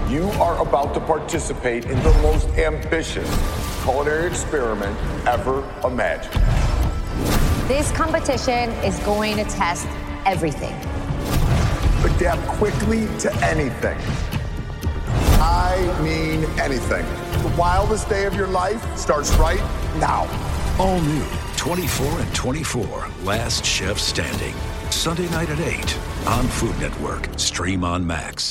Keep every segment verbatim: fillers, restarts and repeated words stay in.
You are about to participate in the most ambitious culinary experiment ever imagined. This competition is going to test everything. Adapt quickly to anything. I mean anything. The wildest day of your life starts right now. All new twenty-four and twenty-four, Last Chef Standing. Sunday night at eight on Food Network. Stream on Max.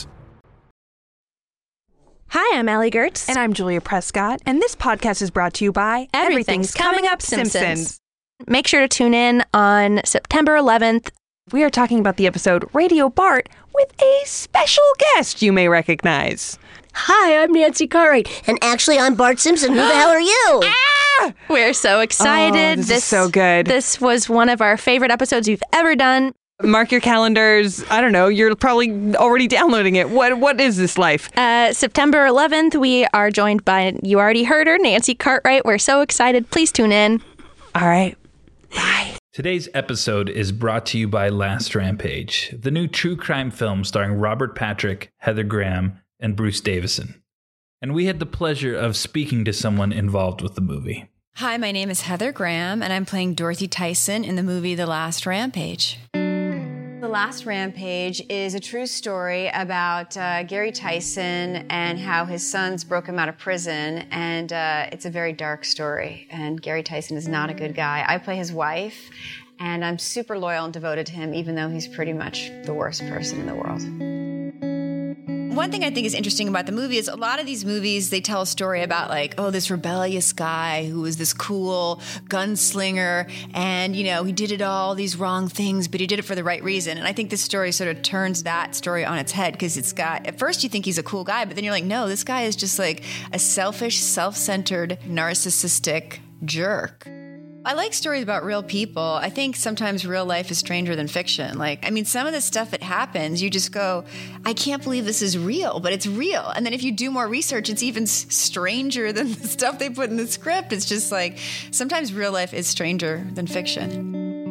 Hi, I'm Allie Gertz. And I'm Julia Prescott. And this podcast is brought to you by Everything's, Everything's Coming Up Simpsons. Simpsons. Make sure to tune in on September eleventh. We are talking about the episode Radio Bart with a special guest you may recognize. Hi, I'm Nancy Cartwright. And actually, I'm Bart Simpson. Who the hell are you? Ah! We're so excited. Oh, this, this is so good. This was one of our favorite episodes we've ever done. Mark your calendars. I don't know. You're probably already downloading it. What What is this life? Uh, September eleventh, we are joined by, you already heard her, Nancy Cartwright. We're so excited. Please tune in. All right. Bye. Today's episode is brought to you by Last Rampage, the new true crime film starring Robert Patrick, Heather Graham, and Bruce Davison. And we had the pleasure of speaking to someone involved with the movie. Hi, my name is Heather Graham, and I'm playing Dorothy Tyson in the movie The Last Rampage. The Last Rampage is a true story about uh, Gary Tyson and how his sons broke him out of prison, and uh, it's a very dark story, and Gary Tyson is not a good guy. I play his wife, and I'm super loyal and devoted to him, even though he's pretty much the worst person in the world. One thing I think is interesting about the movie is a lot of these movies, they tell a story about like, oh, this rebellious guy who was this cool gunslinger and, you know, he did it all, these wrong things, but he did it for the right reason. And I think this story sort of turns that story on its head because it's got, at first you think he's a cool guy, but then you're like, no, this guy is just like a selfish, self-centered, narcissistic jerk. I like stories about real people. I think sometimes real life is stranger than fiction. Like, I mean, some of the stuff that happens, you just go, I can't believe this is real, but it's real. And then if you do more research, it's even stranger than the stuff they put in the script. It's just like, sometimes real life is stranger than fiction.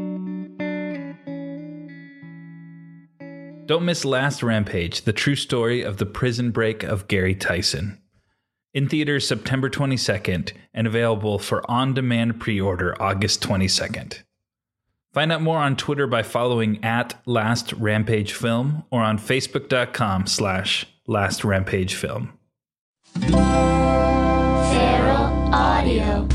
Don't miss Last Rampage, the true story of the prison break of Gary Tyson. In theaters September twenty-second and available for on-demand pre-order August twenty-second. Find out more on Twitter by following at Last Rampage Film or on Facebook.com slash Last Rampage Film. Feral Audio.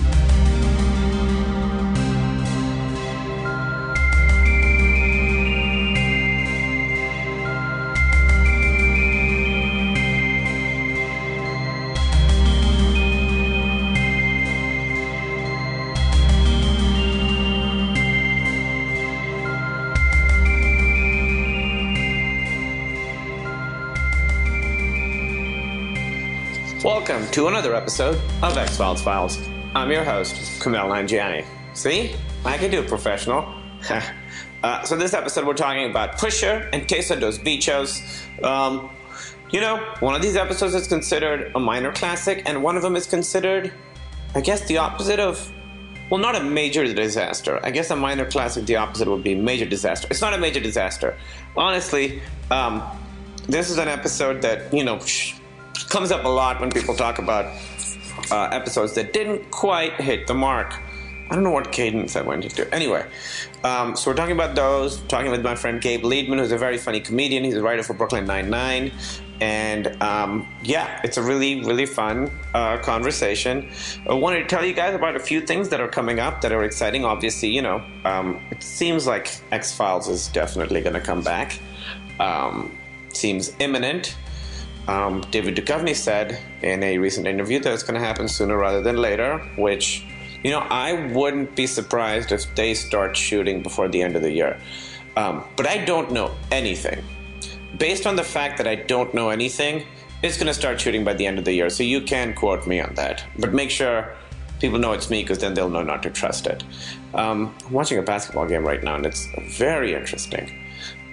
Welcome to another episode of X-Files Files. I'm your host, Kumail Nanjiani. See? I can do it professional. uh, so this episode we're talking about Pusher and Queso dos Bichos. Um, you know, one of these episodes is considered a minor classic, and one of them is considered, I guess, the opposite of, well, not a major disaster. I guess a minor classic, the opposite would be major disaster. It's not a major disaster. Honestly, um, this is an episode that, you know, sh- comes up a lot when people talk about uh, episodes that didn't quite hit the mark. I don't know what cadence I went into. Anyway, um, so we're talking about those, talking with my friend Gabe Liedman, who's a very funny comedian. He's a writer for Brooklyn Nine-Nine. And um, yeah, it's a really, really fun uh, conversation. I wanted to tell you guys about a few things that are coming up that are exciting. Obviously, you know, um, it seems like X-Files is definitely going to come back. Um, seems imminent. Um, David Duchovny said in a recent interview that it's going to happen sooner rather than later, which, you know, I wouldn't be surprised if they start shooting before the end of the year. Um, but I don't know anything. Based on the fact that I don't know anything, it's going to start shooting by the end of the year, so you can quote me on that. But make sure people know it's me, because then they'll know not to trust it. Um, I'm watching a basketball game right now, and it's very interesting.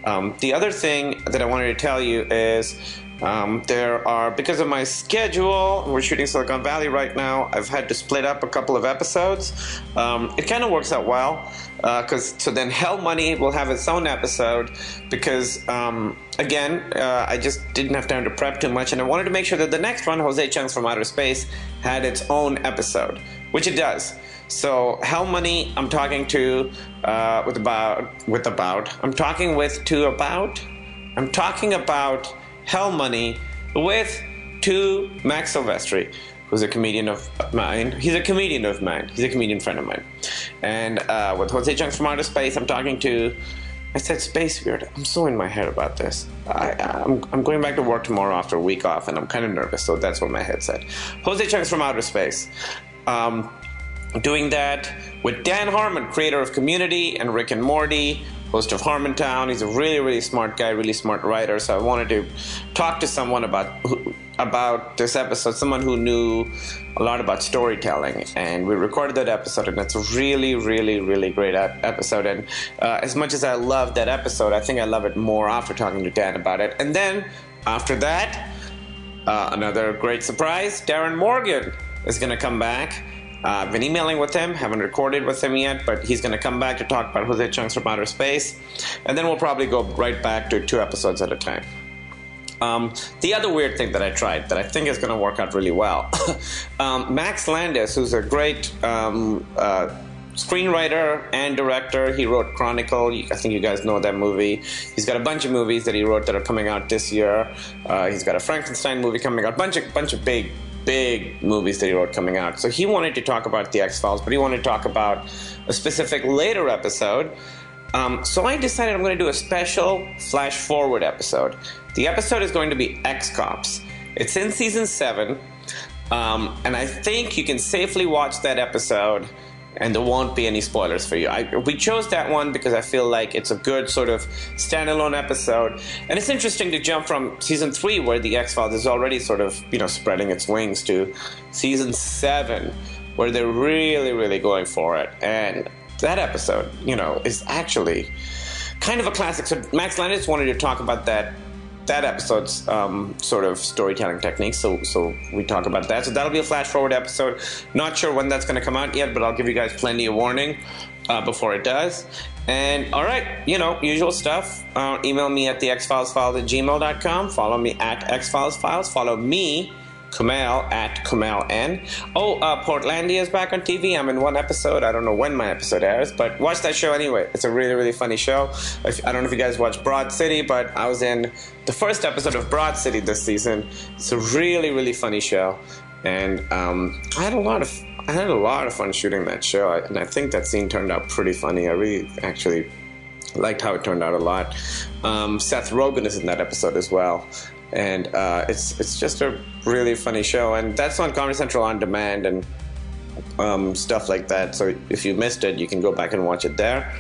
Um, the other thing that I wanted to tell you is um, there are, because of my schedule, we're shooting Silicon Valley right now, I've had to split up a couple of episodes. Um, it kind of works out well, because uh, so then Hell Money will have its own episode, because, um, again, uh, I just didn't have time to prep too much, and I wanted to make sure that the next one, Jose Chunks from Outer Space, had its own episode, which it does. So Hell Money, I'm talking to uh, with about with about I'm talking with to about I'm talking about Hell Money with to Max Silvestri, who's a comedian of mine. He's a comedian of mine. He's a comedian friend of mine. And uh, with Jose Chunks from Outer Space, I'm talking to. I said Space Weird. I'm so in my head about this. I, I'm, I'm going back to work tomorrow after a week off, and I'm kind of nervous. So that's what my head said. Jose Chunks from Outer Space. Um, Doing that with Dan Harmon, creator of Community and Rick and Morty, host of Harmontown. He's a really, really smart guy, really smart writer. So I wanted to talk to someone about about this episode, someone who knew a lot about storytelling. And we recorded that episode, and it's a really, really, really great episode. And uh, as much as I love that episode, I think I love it more after talking to Dan about it. And then after that, uh, another great surprise, Darren Morgan is going to come back. Uh, I've been emailing with him, haven't recorded with him yet, but he's going to come back to talk about Jose Chunks from Outer Space. And then we'll probably go right back to two episodes at a time. Um, the other weird thing that I tried that I think is going to work out really well, um, Max Landis, who's a great um, uh, screenwriter and director. He wrote Chronicle. I think you guys know that movie. He's got a bunch of movies that he wrote that are coming out this year. Uh, he's got a Frankenstein movie coming out, a bunch of, bunch of big big movies that he wrote coming out. So he wanted to talk about the X-Files, but he wanted to talk about a specific later episode. Um, so I decided I'm going to do a special flash forward episode. The episode is going to be X-Cops. It's in season seven, um, and I think you can safely watch that episode and there won't be any spoilers for you. I, we chose that one because I feel like it's a good sort of standalone episode. And it's interesting to jump from season three, where the X-Files is already sort of, you know, spreading its wings, to season seven, where they're really, really going for it. And that episode, you know, is actually kind of a classic. So Max Landis wanted to talk about that that episode's um, sort of storytelling techniques, so so we talk about that. So that'll be a flash forward episode. Not sure when that's going to come out yet, but I'll give you guys plenty of warning uh, before it does. And all right, you know, usual stuff. Uh, email me at the xfilesfiles at gmail dot com. Follow me at xfilesfiles. Follow me, Kumail, at Kumail N. Oh, uh, Portlandia is back on T V. I'm in one episode. I don't know when my episode airs, but watch that show anyway. It's a really, really funny show. If, I don't know if you guys watch Broad City, but I was in the first episode of Broad City this season. It's a really, really funny show, and um, I had a lot of I had a lot of fun shooting that show, and I think that scene turned out pretty funny. I really actually liked how it turned out a lot. Um, Seth Rogen is in that episode as well. And uh, it's it's just a really funny show, and that's on Comedy Central on demand and um, stuff like that. So if you missed it, you can go back and watch it there.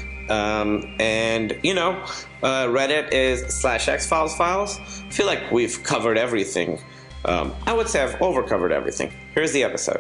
Um, and you know, uh, Reddit is slash Xfiles Files. I feel like we've covered everything. Um, I would say I've over covered everything. Here's the episode.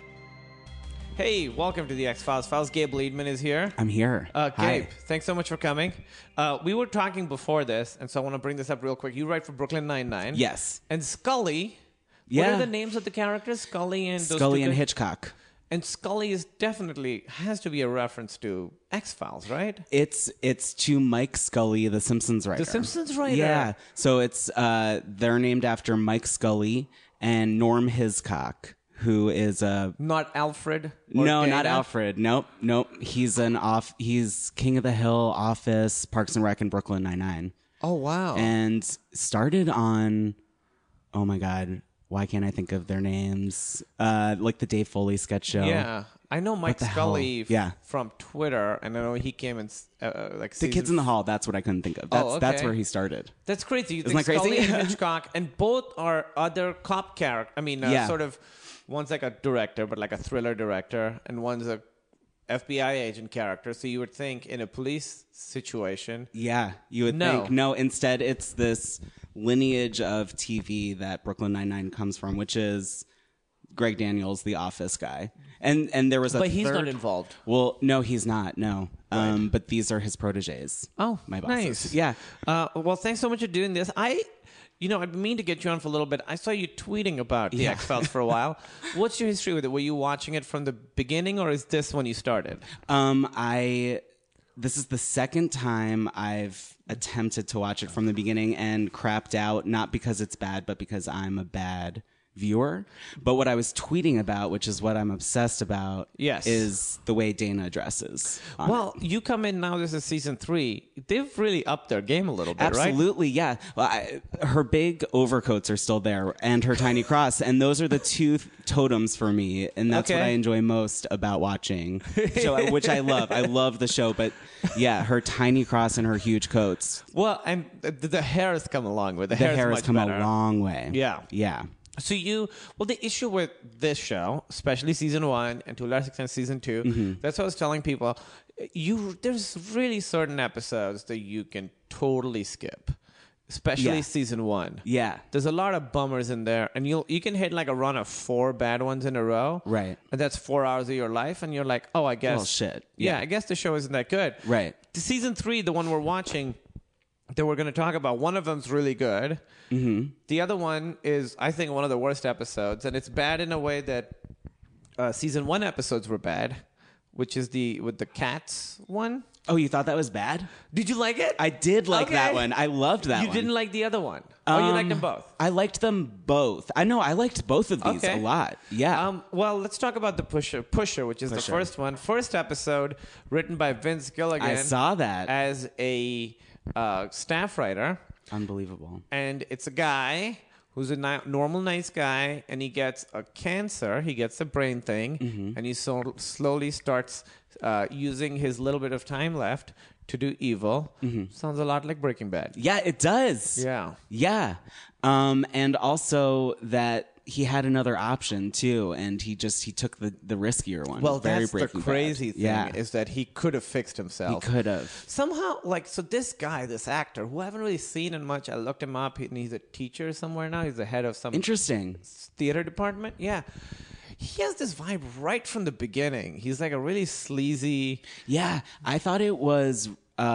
Hey, welcome to the X-Files Files. Gabe Liedman is here. I'm here. Uh, Gabe, Hi. Thanks so much for coming. Uh, we were talking before this, and so I want to bring this up real quick. You write for Brooklyn Nine-Nine. Yes. And Scully. Yeah. What are the names of the characters? Scully and... those Scully two and guys? Hitchcock. And Scully is definitely, has to be a reference to X-Files, right? It's it's to Mike Scully, the Simpsons writer. The Simpsons writer? Yeah. So it's uh, they're named after Mike Scully and Norm Hiscock, who is a not Alfred. No, Dana? not Alfred. Nope, nope. He's an off. He's King of the Hill, Office, Parks and Rec, and Brooklyn Nine Nine. Oh wow! And started on. Oh my God! Why can't I think of their names? Uh, like the Dave Foley sketch show. Yeah, I know Mike Scully. F- yeah. from Twitter, and I know he came in uh, like the Kids in the Hall. That's what I couldn't think of. That's oh, okay. that's where he started. That's crazy. You Isn't think that crazy? Scully and Hitchcock, and both are other cop characters. I mean, uh, Yeah. sort of. One's like a director, but like a thriller director, and one's a F B I agent character. So you would think in a police situation. Yeah, you would no. think. No, instead it's this lineage of T V that Brooklyn Nine-Nine comes from, which is Greg Daniels, the Office guy, and and there was a But he's third, not involved. Well, no, he's not. No, um, but these are his proteges. Oh, my bosses. nice. Yeah. Uh, well, thanks so much for doing this. I, you know, I'd mean to get you on for a little bit. I saw you tweeting about the Yeah. X-Files for a while. What's your history with it? Were you watching it from the beginning, or is this when you started? Um, I. This is the second time I've attempted to watch it from the beginning and crapped out, not because it's bad, but because I'm a bad viewer. But what I was tweeting about, which is what I'm obsessed about, Yes. is the way Dana dresses. on Well, it. you come in now. This is season three. They've really upped their game a little bit, right? Absolutely, yeah. Well, I, her big overcoats are still there, and her tiny cross, and those are the two th- totems for me, and that's what Okay. I enjoy most about watching, show, which I love. I love the show, but yeah, her tiny cross and her huge coats. Well, and the, the hair has come along with the, The hair. hair is has much come better. a long way. Yeah. Yeah. So you, well, the issue with this show, especially season one and to a lesser extent season two, Mm-hmm. that's what I was telling people. You, there's really certain episodes that you can totally skip, especially Yeah. season one. Yeah. There's a lot of bummers in there, and you you can hit like a run of four bad ones in a row, Right. And that's four hours of your life, and you're like, oh, I guess, Well, shit. yeah, Yeah. I guess the show isn't that good, Right. The season three, the one we're watching, that we're going to talk about, one of them's really good. Mm-hmm. The other one is, I think, one of the worst episodes, and it's bad in a way that uh, season one episodes were bad, which is the with the cats one. Oh, you thought that was bad? Did you like it? I did like Okay. that one. I loved that you one. didn't like the other one. Oh, you liked them Um, both. I liked them both. I know I liked both of these Okay. a lot. Yeah. Um, well, let's talk about the Pusher, Pusher, which is the Pusher. first one. First episode, written by Vince Gilligan. I saw that. as a uh, staff writer. Unbelievable. And it's a guy who's a ni- normal, nice guy, and he gets a cancer. He gets a brain thing, Mm-hmm. and he so- slowly starts uh, using his little bit of time left to do evil. Sounds a lot like Breaking Bad. Yeah, it does. Yeah. Yeah. Um, and also that he had another option too, and he just he took the, the riskier one. Well, Very that's the Breaking Bad. crazy thing Yeah. is that he could have fixed He himself. could have. Somehow, like, so this guy, this actor, who I haven't really seen in much, I looked him up, and he's a teacher somewhere now. He's the head of some Interesting. theater department. Yeah. He has this vibe right from the beginning. He's like a really sleazy. Yeah, I thought it was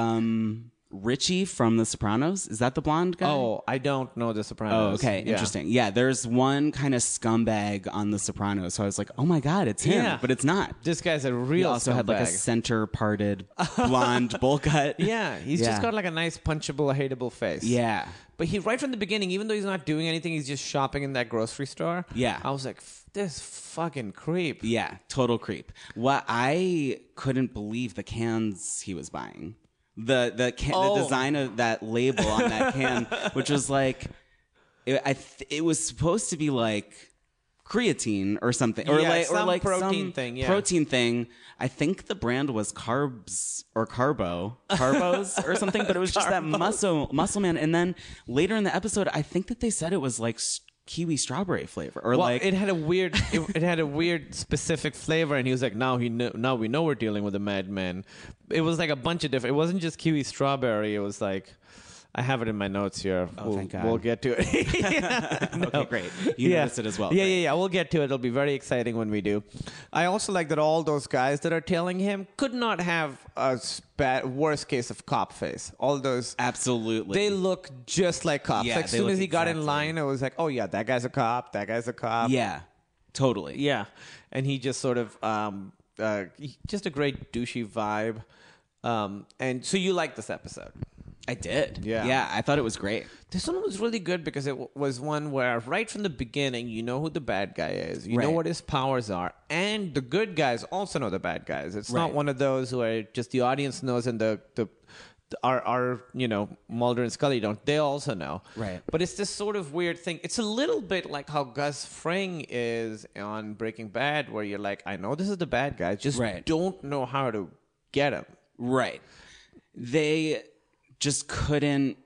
um, Richie from The Sopranos. Is that the blonde guy? Oh, I don't know The Oh, Sopranos. okay. Yeah. Interesting. Yeah, there's one kind of scumbag on The Sopranos. So I was like, oh my God, it's him. Yeah. But it's not. This guy's a He real also had like a scumbag. center parted blonde bowl cut. Yeah, he's Yeah. just got like a nice, punchable, hateable face. Yeah. But he, right from the beginning, even though he's not doing anything, he's just shopping in that grocery store. Yeah. I was like, "F- this fucking creep. Yeah, total creep. What I couldn't believe the cans he was buying. The the can, Oh. the design of that label on that can, which was like, it, I th- it was supposed to be like creatine or something, or Yeah, like or some like protein some thing, yeah. protein thing. I think the brand was Carbs or Carbo, Carbos or something, but it was just that muscle muscle man. And then later in the episode, I think that they said it was like s- kiwi strawberry flavor, or Well, like it had a weird, it, it had a weird specific flavor, and he was like, "Now he kn- now we know we're dealing with a madman." It was like a bunch of different. It wasn't just kiwi strawberry. It was like, I have it in my notes here. Oh, we'll, thank God. We'll get to it. No. Okay, great. You Yeah. noticed it as well. Yeah, Great. yeah, yeah. We'll get to it. It'll be very exciting when we do. I also like that all those guys that are tailing him could not have a bad, worst case of cop face. All those. Absolutely. They look just like cops. Yeah, like as they soon look as he got in exactly. line, it was like, oh yeah, that guy's a cop. That guy's a cop. Yeah, totally. Yeah, and he just sort of um, uh, he- just a great douchey vibe. Um, and so you like this episode? I did. Yeah. Yeah, I thought it was great. This one was really good because it w- was one where right from the beginning you know who the bad guy is, you know Right. what his powers are, and the good guys also know the bad guys. It's not Right. one of those where just the audience knows and the the. the- Our, our, you know, Mulder and Scully don't. They also know. Right. But it's this sort of weird thing. It's a little bit like how Gus Fring is on Breaking Bad, where you're like, I know this is the bad guy, just Right. don't know how to get him. Right. They just couldn't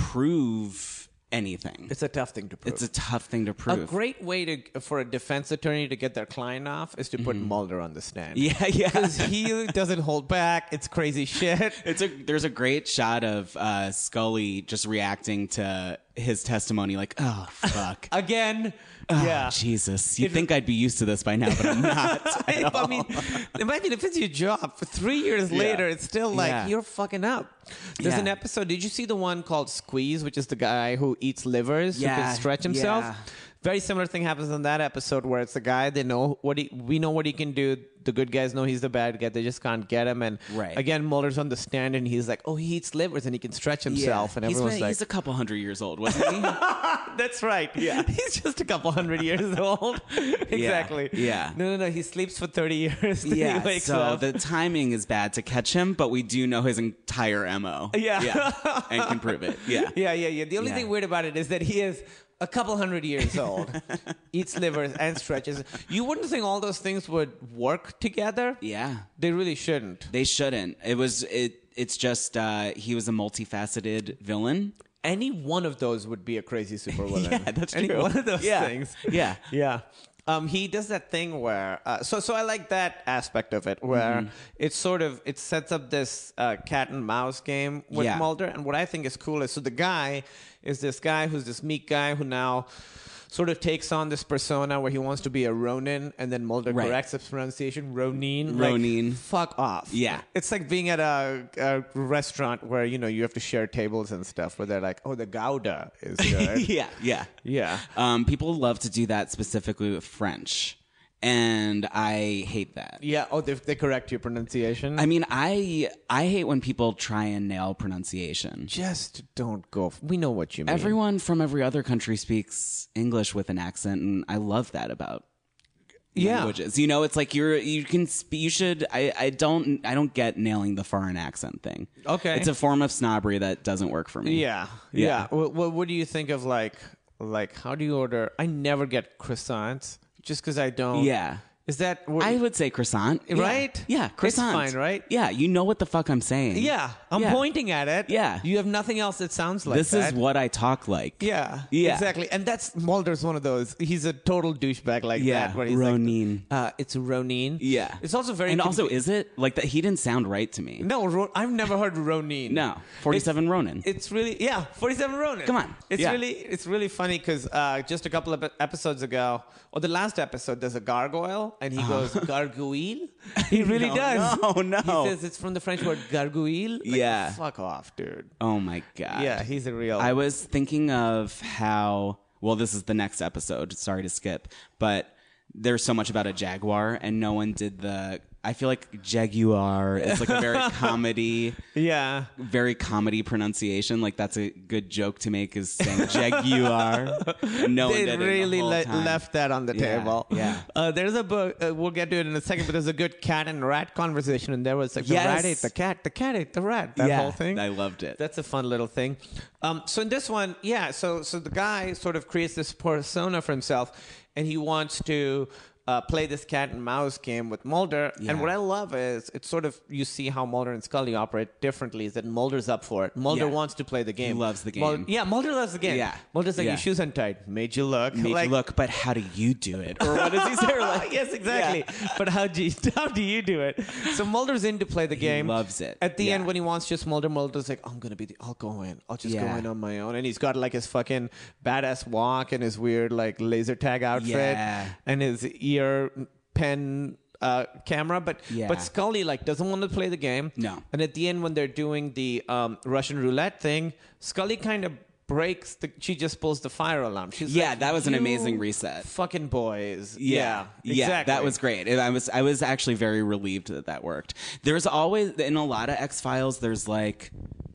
prove anything. It's a tough thing to prove. It's a tough thing to A prove. great way to for a defense attorney to get their client off is to put Mulder on the stand. Yeah, yeah. Because he doesn't hold back. It's crazy shit. It's a there's a great shot of uh, Scully just reacting to his testimony like, oh, fuck. Again. Oh, yeah. Jesus. You'd It- think I'd be used to this by now, but I'm not. I, I mean, imagine if it's your job. For three years Yeah. later, it's still like, Yeah. you're fucking up. There's Yeah. an episode. Did you see the one called Squeeze, which is the guy who eats livers who Yeah. can stretch himself? Yeah. Very similar thing happens in that episode where it's the guy, they know what he, we know what he can do. The good guys know he's the bad guy. They just can't get him. And Right. again, Mulder's on the stand and he's like, oh, he eats livers and he can stretch himself. Yeah. And He's everyone's been- like, he's a couple hundred years old, wasn't he? that's right. Yeah. He's just a couple hundred years old. Exactly. Yeah. No, no, no. He sleeps for thirty years. Then Yeah, he wakes so up. the timing is bad to catch him, but we do know his entire M O. Yeah. yeah. And can prove it. Yeah. Yeah, yeah, yeah. The only Yeah. thing weird about it is that he is a couple hundred years old, eats livers and stretches. You wouldn't think all those things would work together. Yeah. They really shouldn't. They shouldn't. It was it it's just uh he was a multifaceted villain. Any one of those would be a crazy supervillain. Yeah, that's Any true. one of those Yeah. things. Yeah. Yeah. Um, he does that thing where uh, so so I like that aspect of it where Mm-hmm. it's sort of it sets up this uh, cat and mouse game with Yeah. Mulder, and what I think is cool is so the guy is this guy who's this meek guy who now sort of takes on this persona where he wants to be a Ronin, and then Mulder Right. corrects his pronunciation, Ronin. Like, Ronin. fuck off. Yeah. It's like being at a, a restaurant where, you know, you have to share tables and stuff where they're like, oh, the Gouda is good. yeah, yeah. Yeah. Um people love to do that specifically with French. And I hate that. Yeah. Oh, they, they correct your pronunciation. I mean, I I hate when people try and nail pronunciation. Just don't go. f- We know what you mean. Everyone from every other country speaks English with an accent, and I love that about Yeah. languages. You know, it's like you're you can sp- you should. I I don't I don't get nailing the foreign accent thing. Okay. it's a form of snobbery that doesn't work for me. Yeah. Yeah. Yeah. What, what, what do you think of like, like, how do you order? I never get croissants just because I don't. Yeah. Is that what, I would say croissant, Yeah. Right? Yeah, It's croissant. fine, right? Yeah, you know what the fuck I'm saying. Yeah. I'm Yeah. pointing at it. Yeah. You have nothing else that sounds like this that. is what I talk like. Yeah, Yeah. exactly. And that's Mulder's one of those. He's a total douchebag like Yeah, that. Where he's Ronin. Like, uh, it's Ronin. Yeah, It's also very. and also, confu- is it like that? He didn't sound right to me. no, Ro- I've never heard Ronin. No, forty-seven Ronin. It's really yeah, forty-seven Ronin. Come on. It's Yeah. really it's really funny because uh, just a couple of episodes ago, or the last episode, there's a gargoyle, and he goes gargouille. He really No, does. no, no. He says it's from the French word gargouille. Like, Yeah. fuck off, dude. Oh my god. Yeah, he's a real. I was thinking of how. Well, this is the next episode. Sorry to skip, but there's so much about a jaguar, and no one did the. I feel like jaguar is like a very comedy, yeah. very comedy pronunciation. Like that's a good joke to make is saying jaguar. And no one They did it the really whole le- time. left that on the Yeah, table. yeah. Uh, there's a book. Uh, we'll get to it in a second, but there's a good cat and rat conversation, and there was like the Yes. rat ate the cat, the cat ate the rat. That Yeah, whole thing. I loved it. That's a fun little thing. Um, so in this one, yeah. So so the guy sort of creates this persona for himself, and he wants to. Uh, play this cat and mouse game with Mulder, Yeah. and what I love is it's sort of you see how Mulder and Scully operate differently. Is that Mulder's up for it? Mulder Yeah. wants to play the game. He loves the Mul- game. yeah, Mulder loves the game. Yeah. Mulder's like Yeah. your shoes untied, made you look, Make like, you look, but how do you do it? Or what does he say? Or like, yes, exactly. But how do you, how do you do it? So Mulder's in to play the game. loves it. At the Yeah. end, when he wants just Mulder, Mulder's like, I'm gonna be. The, I'll go in. I'll just go Yeah. in on my own. And he's got like his fucking badass walk and his weird like laser tag outfit Yeah. and his ear pen. Uh, camera, but Yeah. but Scully like doesn't want to play the game. No. And at the end, when they're doing the um, Russian roulette thing, Scully kind of breaks the. She just pulls the fire alarm. She's Yeah, like, that was an "You amazing reset. Fucking boys. Yeah, Yeah, exactly. that was great. And I was I was actually very relieved that that worked. There's always in a lot of X-Files there's like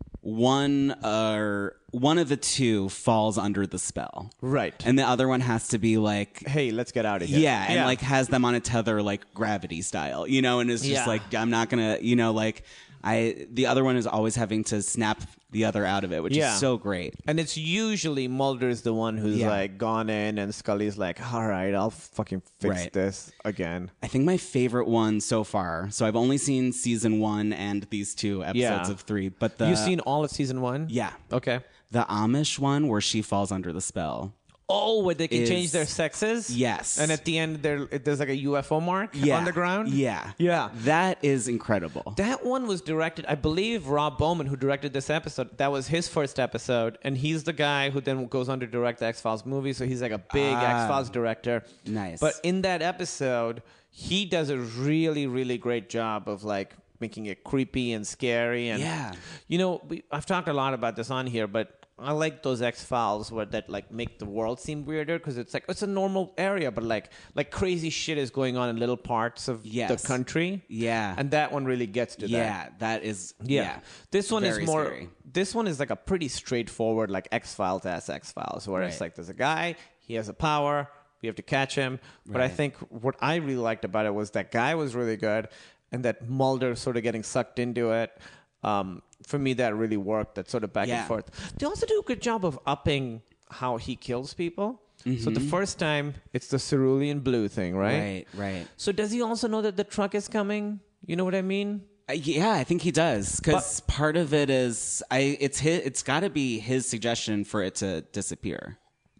one or one of the two falls under the spell. Right. And the other one has to be like Hey, let's get out of here. yeah, and like has them on a tether like gravity style, you know, and it's just Yeah. like I'm not going to, you know, like I the other one is always having to snap the other out of it, which Yeah. is so great. And it's usually Mulder's the one who's Yeah. like gone in, and Scully's like, all right, I'll fucking fix Right. this again. I think my favorite one so far. So I've only seen season one and these two episodes Yeah. of three. But the You've seen all of season one? yeah, Okay. the Amish one where she falls under the spell. Oh, where they can is- change their sexes? Yes. And at the end, there there's like a U F O mark Yeah. on the ground? Yeah. Yeah. That is incredible. That one was directed, I believe, Rob Bowman, who directed this episode. That was his first episode, and he's the guy who then goes on to direct the X-Files movie, so he's like a big Ah. X-Files director. Nice. But in that episode, he does a really, really great job of like making it creepy and scary. And Yeah. you know, we, I've talked a lot about this on here, but I like those X-Files where that like make the world seem weirder because it's like it's a normal area, but like like crazy shit is going on in little parts of Yes. the country. Yeah. And that one really gets to that. Yeah, that is. Yeah. Yeah. This one Very is more scary. this one is like a pretty straightforward like X-Files as X-Files where it's Right. like there's a guy, he has a power, we have to catch him. But I Right. think what I really liked about it was that guy was really good and that Mulder sort of getting sucked into it. Um, for me, that really worked. That sort of back Yeah. and forth. They also do a good job of upping how he kills people. So the first time, it's the cerulean blue thing, right? Right, right. So does he also know that the truck is coming? You know what I mean? Uh, yeah, I think he does because part of it is I. It's his. It's got to be his suggestion for it to disappear.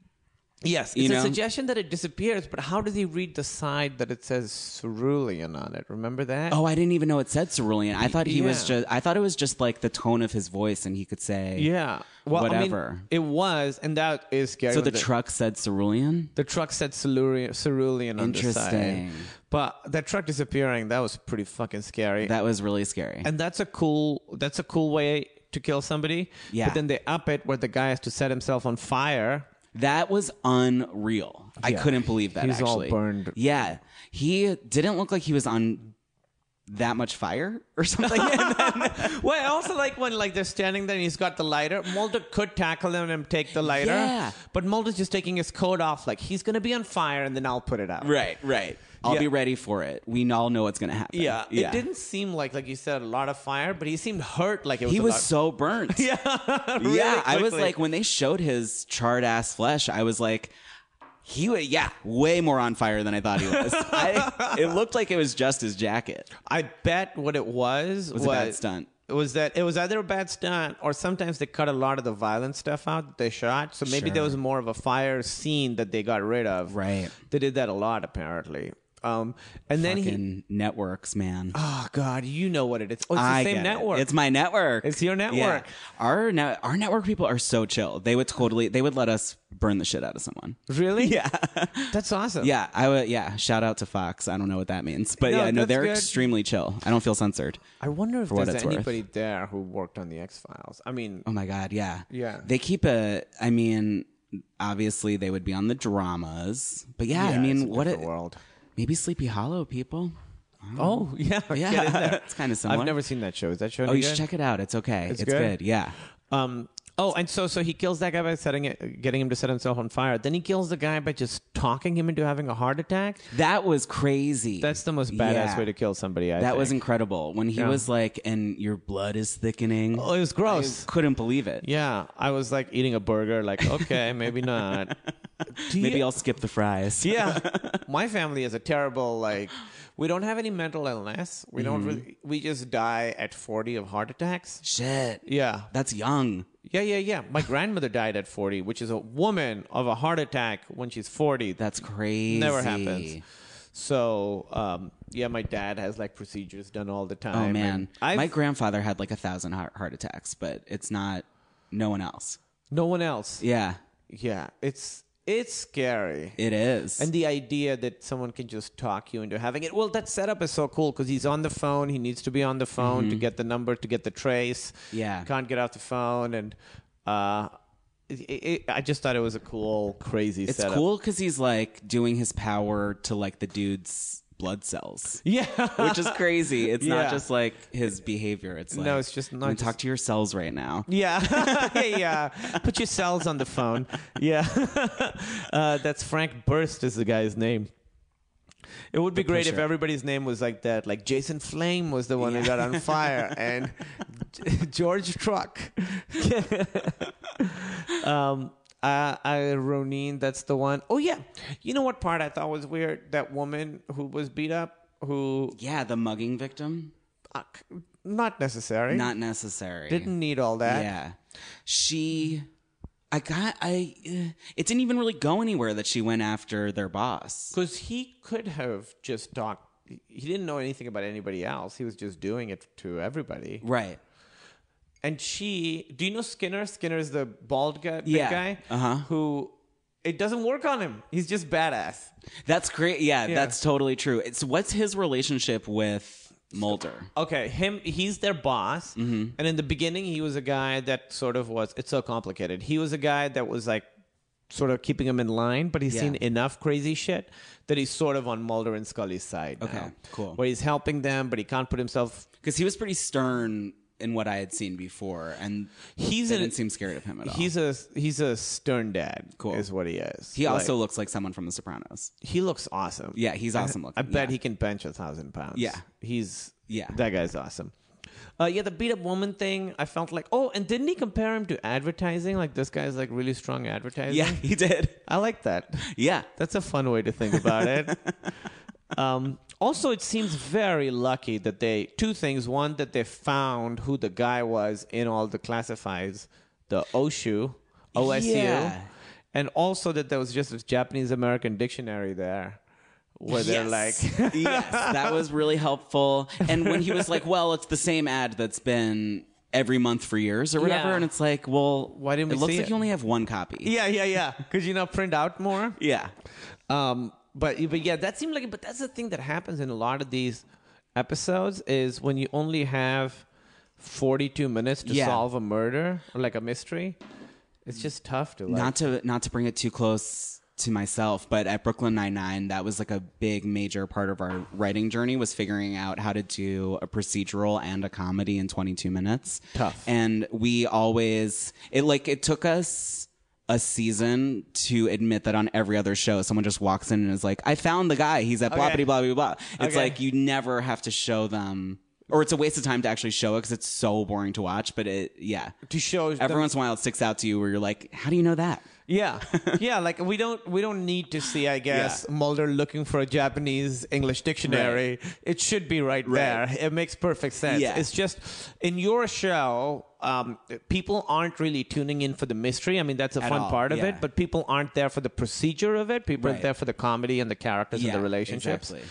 Yes, it's You a know? suggestion that it disappears, but how does he read the side that it says cerulean on it? Remember that? Oh, I didn't even know it said cerulean. I thought he was Yeah. just. I thought it was just like the tone of his voice, and he could say, yeah. Well, whatever. I mean, it was, and that is scary. So when the truck said cerulean. The truck said cerulean, cerulean on the side. Interesting. But that truck disappearing, that was pretty fucking scary. That was really scary. and that's a cool. That's a cool way to kill somebody. Yeah. But then they up it where the guy has to set himself on fire. That was unreal. I Yeah. couldn't believe that. He's all actually. burned. Yeah, he didn't look like he was on that much fire or something. Well, I also like when like they're standing there and he's got the lighter. Mulder could tackle him and take the lighter. Yeah. But Mulder's just taking his coat off, like he's gonna be on fire, and then I'll put it out. Right, right. I'll Yeah. be ready for it. We all know what's going to happen. Yeah, it didn't seem like, like you said, a lot of fire, but he seemed hurt. Like it was. He a was lot- so burnt. yeah, really yeah, I was quickly. like, when they showed his charred ass flesh, I was like, he was, yeah, way more on fire than I thought he was. I, it looked like it was just his jacket. I bet what it was It was a bad stunt. It was that it was either a bad stunt or sometimes they cut a lot of the violent stuff out that they shot. So maybe there Sure. was more of a fire scene that they got rid of. Right. They did that a lot apparently. Um, and then he, Fucking networks, man. oh god, you know what it is? Oh, it's the I same get it. network. It's my network. It's your network. Yeah. Our ne- our network people are so chill. They would totally. They would let us burn the shit out of someone. Really? Yeah. That's awesome. Yeah, I would. Yeah, shout out to Fox. I don't know what that means, but No, yeah, no, that's they're good. extremely chill. I don't feel censored. I wonder if For what there's it's worth. anybody there who worked on the X Files. I mean, Oh my god, yeah, Yeah. They keep a. I mean, obviously they would be on the dramas, but yeah, I Yeah, mean, it's a what different it, world. maybe Sleepy Hollow people. Oh yeah, Yeah, get in there. it's kind of similar. I've never seen that show. Is that show? Oh, any you should good? check it out. It's okay. It's It's, good? good? Yeah. Um. Oh, and so so he kills that guy by setting it, getting him to set himself on fire. Then he kills the guy by just talking him into having a heart attack. That was crazy. That's the most badass Yeah. way to kill somebody. I that think. was incredible. When he Yeah. was like, and your blood is thickening. Oh, it was gross. I couldn't believe it. Yeah, I was like eating a burger. Like, okay, maybe not. Do Maybe you- I'll skip the fries. Yeah, my family is a terrible like. We don't have any mental illness. We don't Mm-hmm. really. We just die at forty of heart attacks. Shit. Yeah. That's young. Yeah, yeah, yeah. My grandmother died at forty, which is a woman of a heart attack when she's forty. That's crazy. Never happens. So, um, yeah, my dad has like procedures done all the time. Oh man, and I've, my grandfather had like a thousand heart heart attacks, but it's not no one else. no one else. Yeah, Yeah, it's it's scary. it is. And the idea that someone can just talk you into having it. Well, that setup is so cool because he's on the phone. He needs to be on the phone to get the number, to get the trace. Mm-hmm. Yeah. Can't get off the phone. And uh, it, it, I just thought it was a cool, crazy it's setup. cool because he's like doing his power to like the dude's blood cells. Yeah. Which is crazy. It's Yeah. not just like his behavior. It's like, No, it's just not I'm gonna just- talk to your cells right now. Yeah, yeah. Put your cells on the phone. Yeah, uh, that's Frank Burst is the guy's name. It would be The great if pusher. everybody's name was like that. Like Jason Flame was the one who got on fire, and George Truck. um, uh, uh, Ronin, that's the one. Oh yeah, you know what part I thought was weird? That woman who was beat up, who Yeah, the mugging victim. uh, not necessary. Not necessary. Didn't need all that. Yeah, she. I got I. Uh, it didn't even really go anywhere that she went after their boss. Because he could have just talked. He didn't know anything about anybody else. He was just doing it to everybody. Right. And she, do you know Skinner? Skinner is the bald guy, big Yeah. guy, Uh-huh. who it doesn't work on him. He's just badass. That's great. Yeah, Yeah. that's totally true. It's what's his relationship with Mulder? Okay, him. He's their boss, Mm-hmm. and in the beginning, he was a guy that sort of was. It's so complicated. He was a guy that was like, sort of keeping him in line, but he's Yeah. seen enough crazy shit that he's sort of on Mulder and Scully's side. Okay, now, cool. Where he's helping them, but he can't put himself. Because he was pretty stern in what I had seen before, and He's they an- didn't seem scared of him at all. He's a he's a stern dad. Cool. Is what he is. He also Like, looks like someone from The Sopranos. he looks awesome. Yeah, he's I- awesome looking. I bet yeah. he can bench a thousand pounds. Yeah. he's Yeah. that guy's awesome. Uh, yeah, the beat up woman thing. I felt like, oh, and didn't he compare him to advertising? Like this guy's like really strong advertising. Yeah, he did. I like that. Yeah, That's a fun way to think about it. um, also, it seems very lucky that they two things. One, that they found who the guy was in all the classifieds, the O S U, O S U, Yeah. and also that there was just a Japanese American dictionary there, where they're like, Yes. yes, that was really helpful. And when he was like, "Well, it's the same ad that's been every month for years or whatever," Yeah. and it's like, "Well, Why didn't we it looks see like it? you only have one copy." yeah, yeah, yeah. Could you not print out more? Yeah. Um, but but yeah, that seemed like. But that's the thing that happens in a lot of these episodes is when you only have forty-two minutes to Yeah. solve a murder or like a mystery. It's just tough to like. Not to not to bring it too close to myself, but at Brooklyn Nine-Nine, that was like a big major part of our writing journey, was figuring out how to do a procedural and a comedy in twenty-two minutes. Tough. And we always it like it took us a season to admit that on every other show someone just walks in and is like, "I found the guy, he's at blah Okay. blah blah blah blah." It's Okay. like you never have to show them, or it's a waste of time to actually show it because it's so boring to watch. But it, yeah, to show every them- once in a while it sticks out to you where you're like, "How do you know that?" Yeah, yeah. Like we don't we don't need to see, I guess, Mulder looking for a Japanese English dictionary. It should be right, Right. there. It makes perfect sense. Yeah. It's just in your show, um, people aren't really tuning in for the mystery. I mean, that's a At fun all, part of yeah. it, but people aren't there for the procedure of it. People are Right. there for the comedy and the characters and Yeah, the relationships. exactly.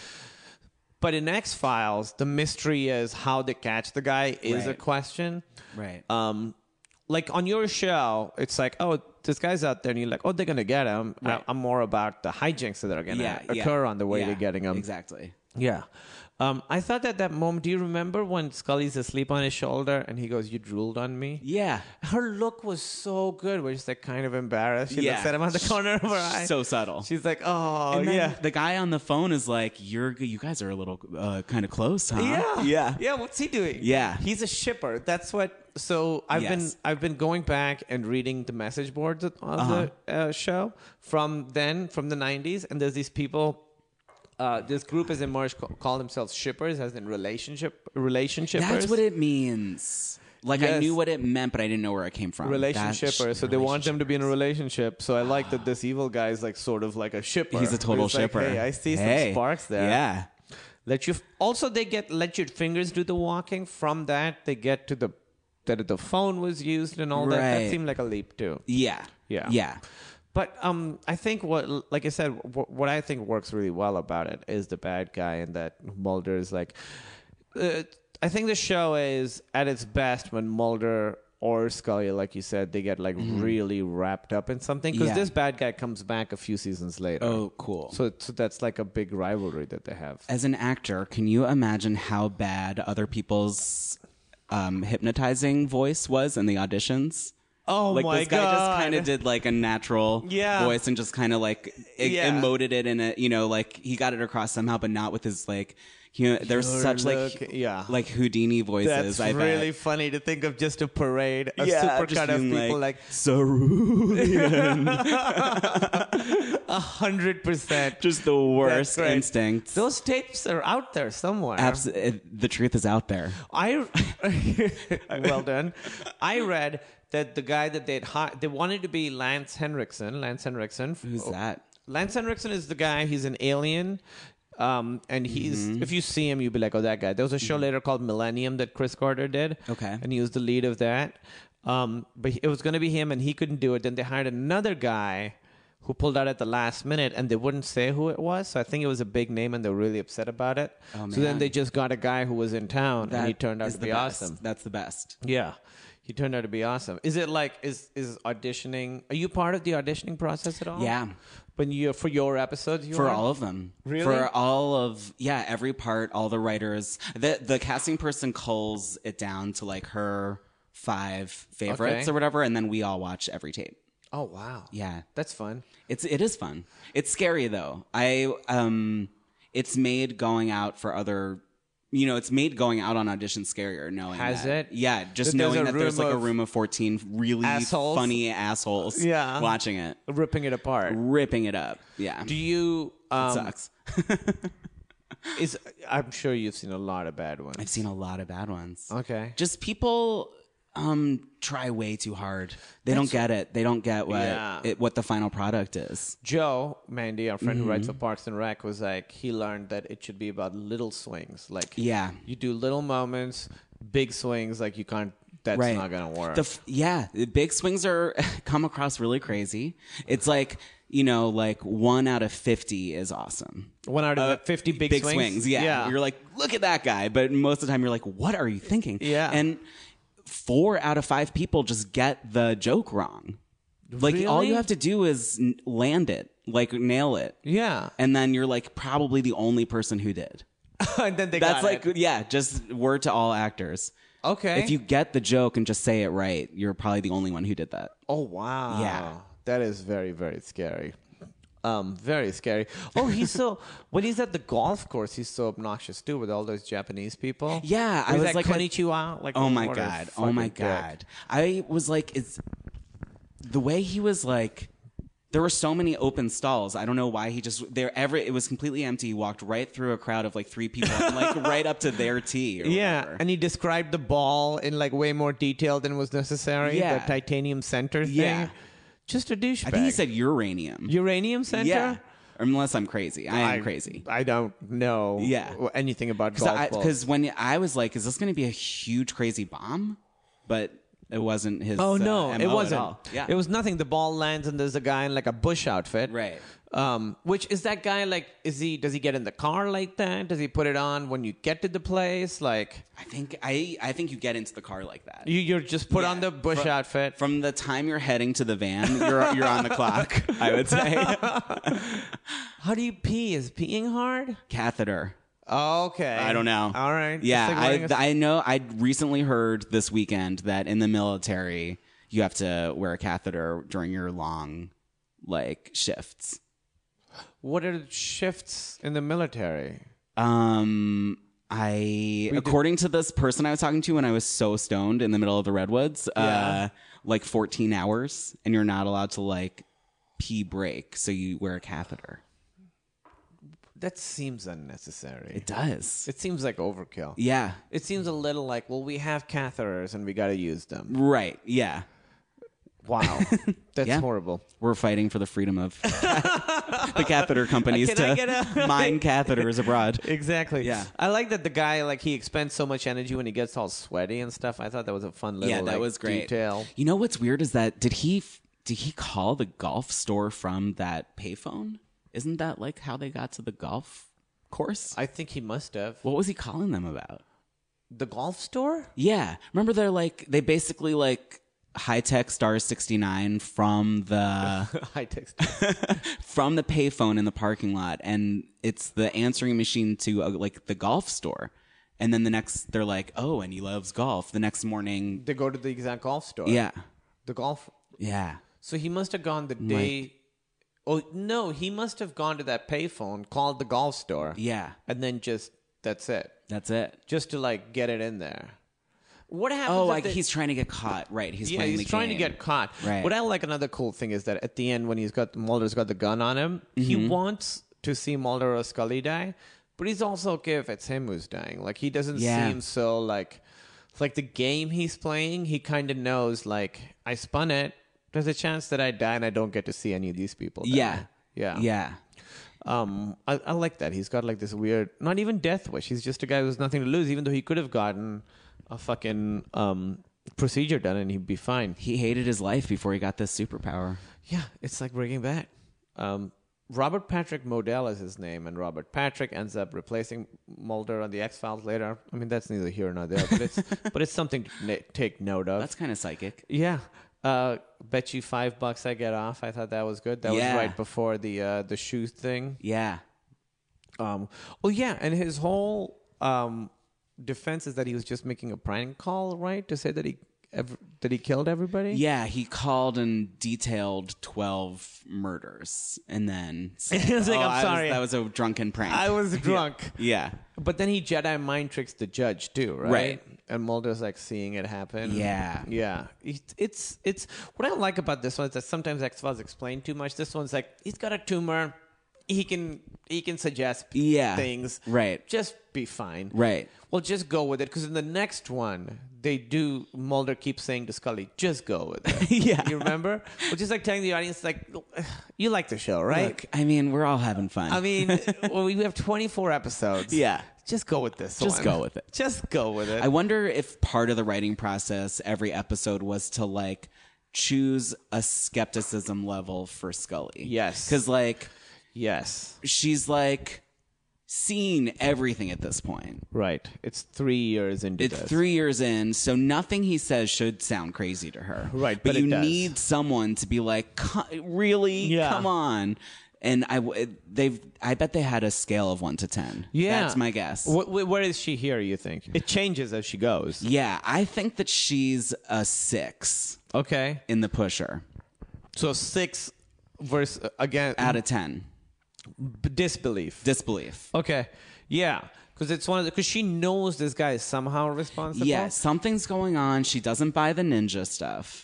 But in X Files, the mystery is how they catch the guy is a Right. question. Right. Um, like on your show, it's like, oh, this guy's out there, and you're like, oh, they're gonna get him. I, Right. I'm more about the hijinks that are gonna Yeah, yeah. occur on the way Yeah, to getting him. Exactly. Yeah. Um, I thought at that moment, do you remember when Scully's asleep on his shoulder and he goes, "You drooled on me"? Yeah. Her look was so good. Where she's like kind of embarrassed. She Yeah. looks at him on the corner of her eye. So subtle. She's like, oh, And then yeah. the guy on the phone is like, "You're you guys are a little uh, kind of close, huh?" Yeah, Yeah. yeah. What's he doing? Yeah. he's a shipper. That's what. So I've Yes. been I've been going back and reading the message boards of Uh-huh. the uh, show from then, from the nineties, and there's these people. Uh, this group has emerged, ca- call themselves shippers, as in relationship relationshippers. That's what it means. Like I Yes. knew what it meant, but I didn't know where it came from. Relationshipper. That's- So they want them to be in a relationship. So I like that this evil guy is like sort of like a shipper. He's a total He's like, shipper. hey, I see Hey. some sparks there. Yeah. Let you. F- also, they get let your fingers do the walking. From that, they get to the that the phone was used and all that. That Right. seemed like a leap too. Yeah. Yeah. Yeah. But um, I think what, like I said, what, what I think works really well about it is the bad guy, and that Mulder is like. Uh, I think the show is at its best when Mulder or Scully, like you said, they get like Mhm. really wrapped up in something, because Yeah. this bad guy comes back a few seasons later. Oh, cool. So, so that's like a big rivalry that they have. As an actor, can you imagine how bad other people's um, hypnotizing voice was in the auditions? Oh like my this guy just God. kind of did like a natural Yeah. voice and just kind of like e- Yeah. emoted it in a, you know, like he got it across somehow, but not with his like, you know, there's Your such look- like, yeah. like Houdini voices. That's I really bet. funny to think of, just a parade, a Yeah, super just cut of being people like, like Cerulean. a hundred percent. Just the worst great. instinct. Those tapes are out there somewhere. Abs- it- the truth is out there. I well done. I read that the guy that they'd hi- they wanted to be Lance Henriksen. Lance Henriksen. Who's that? Lance Henriksen is the guy. He's an alien. Um, and he's, Mm-hmm. if you see him, you'd be like, oh, that guy. There was a show later called Millennium that Chris Carter did. Okay. And he was the lead of that. Um, but it was going to be him, and he couldn't do it. Then they hired another guy who pulled out at the last minute, and they wouldn't say who it was. So I think it was a big name, and they were really upset about it. Oh, so then man. they just got a guy who was in town, That and he turned out is to the be best. awesome. That's the best. Yeah. He turned out to be awesome. Is it like, is is auditioning, are you part of the auditioning process at all? Yeah. When you, for your episodes? You For are? all of them. Really? For all of, yeah, every part, all the writers. The, the casting person culls it down to like her five favorites Okay. or whatever, and then we all watch every tape. Oh, wow. Yeah. That's fun. It's it is fun. It's scary though. I um it's made going out for other you know, it's made going out on audition scarier knowing Has that, it? Yeah, just That there's knowing a that there's room like a of room of fourteen really assholes? funny assholes Yeah. watching it. Ripping it apart. Ripping it up. Yeah. Do you, um, it sucks. is, I'm sure you've seen a lot of bad ones. I've seen a lot of bad ones. Okay. Just people um try way too hard. They don't get it. They don't get what Yeah. it, what the final product is. Joe Mandy, our friend who writes for Mm-hmm. Parks and Rec, was like, he learned that it should be about little swings. Like, Yeah. you do little moments, big swings, like you can't, that's Right. not going to work. The f- yeah, the big swings are come across really crazy. It's like, you know, like one out of fifty is awesome. One out of fifty big, Big swings? swings, yeah. yeah. You're like, look at that guy. But most of the time you're like, what are you thinking? Yeah. And four out of five people just get the joke wrong. Like all Really? you have to do is n- land it, like nail it. Yeah. And then you're like probably the only person who did. And then they That's got like, it. yeah, just word to all actors. Okay. If you get the joke and just say it right, you're probably the only one who did that. Oh, wow. Yeah. That is very, very scary. Um, very scary. Oh, he's so, when he's at the golf course, he's so obnoxious too with all those Japanese people. Yeah, I He's was like, konnichiwa. Like, oh my what a god, oh my fucking dick. god. I was like, it's the way he was like. There were so many open stalls. I don't know why he just there. Every it was completely empty. He walked right through a crowd of like three people, and, like right up to their tee. Or Yeah, whatever. and he described the ball in like way more detail than was necessary. Yeah. The titanium center thing. Yeah. Just a douchebag. I think he said uranium. uranium center. Yeah, unless I'm crazy. I am I- crazy. I don't know Yeah. anything about golf balls. Because when I was like, is this going to be a huge crazy bomb? But it wasn't his. Oh uh, no, M O it at wasn't. all. Yeah, It was nothing. The ball lands and there's a guy in like a bush outfit. Right. Um, which is that guy like? Is he? Does he get in the car like that? Does he put it on when you get to the place? Like I think I I think you get into the car like that. you, you're just put Yeah. on the bush Fro- outfit. From the time you're heading to the van, you're you're on the clock. I would say How do you pee? Is peeing hard? catheter. Okay. I don't know. All right. Yeah, It's like wearing a- I I know. I recently heard this weekend that in the military you have to wear a catheter during your long like shifts. What are the shifts in the military? Um, I according to this person I was talking to when I was so stoned in the middle of the redwoods, Yeah. uh, like fourteen hours, and you're not allowed to like pee break, so you wear a catheter. That seems unnecessary. It does. It seems like overkill. Yeah. It seems a little like, well, we have catheters and we got to use them. Right. Yeah. Wow. That's Yeah. horrible. We're fighting for the freedom of the catheter companies Can I to get a- mine catheters abroad. Exactly. Yeah. I like that the guy, like, he expends so much energy when he gets all sweaty and stuff. I thought that was a fun little Yeah, that like, was great. detail. You know what's weird is that did he did he call the golf store from that payphone? Isn't that like how they got to the golf course? I think he must have. What was he calling them about? The golf store? Yeah. Remember they're like they basically like high tech star sixty-nine from the High text. from the payphone in the parking lot, and it's the answering machine to uh, like the golf store. And then the next they're like, "Oh, and he loves golf." The next morning, They go to the exact golf store. yeah. The golf. Yeah. So he must have gone the day. Oh, no. He must have gone to that payphone, called the golf store. Yeah. And then just, that's it. That's it. Just to, like, get it in there. What happens Oh, if like they- he's trying to get caught. Right. He's yeah, playing he's the trying game. to get caught. Right. What I like another cool thing is that at the end when he's got Mulder's got the gun on him, he Mhm. wants to see Mulder or Scully die, but he's also okay if it's him who's dying. Like he doesn't Yeah. seem so like like the game he's playing. He kind of knows like I spun it. There's a chance that I die and I don't get to see any of these people. die. Yeah. yeah, Yeah. Um, I, I like that. He's got like this weird, not even death wish. He's just a guy who has nothing to lose, even though he could have gotten a fucking um procedure done and he'd be fine. He hated his life before he got this superpower. Yeah, it's like Breaking Bad. Um, Robert Patrick Modell is his name, and Robert Patrick ends up replacing Mulder on the X-Files later. I mean, that's neither here nor there, but it's but it's something to na- take note of. That's kind of psychic. Yeah. Uh, bet you five bucks I get off. I thought that was good. That Yeah. was right before the uh, the shoe thing. Yeah. Um. Oh yeah, and his whole um defense is that he was just making a prank call, right? To say that he ev- that he killed everybody. Yeah, he called and detailed twelve murders, and then said, He was like, "Oh, "I'm I was- sorry. that was a drunken prank. I was drunk." Yeah. But then he Jedi mind tricks the judge too, right? Right. And Mulder's like seeing it happen. Yeah. Yeah. It- It's it's what I like about this one is that sometimes X-Files explain too much. This one's like he's got a tumor. He can he can suggest Yeah. things. Right. Just be fine. Right. Well, just go with it because in the next one they do. Mulder keeps saying to Scully, "Just go with it." Yeah. You remember? Which is like telling the audience, like, you like the show, right? Look, I mean, we're all having fun. I mean, well, we have twenty-four episodes. Yeah. Just go with this Just one. go with it. Just go with it. I wonder if part of the writing process every episode was to like choose a skepticism level for Scully. Yes. Because like, yes, she's like seen everything at this point. Right. It's three years into It's this. three years in, so nothing he says should sound crazy to her. Right, But, but you it does. need someone to be like, "Co- really? Yeah. Come on. And I, w- they've, I bet they had a scale of one to ten. Yeah. That's my guess. Wh- wh- where is she here, you think? It changes as she goes. Yeah, I think that she's a six Okay. in the pusher So six versus, again, out of ten. b- disbelief. Disbelief. Okay. Yeah. Because it's one of the, because she knows this guy is somehow responsible. Yeah, something's going on. She doesn't buy the ninja stuff.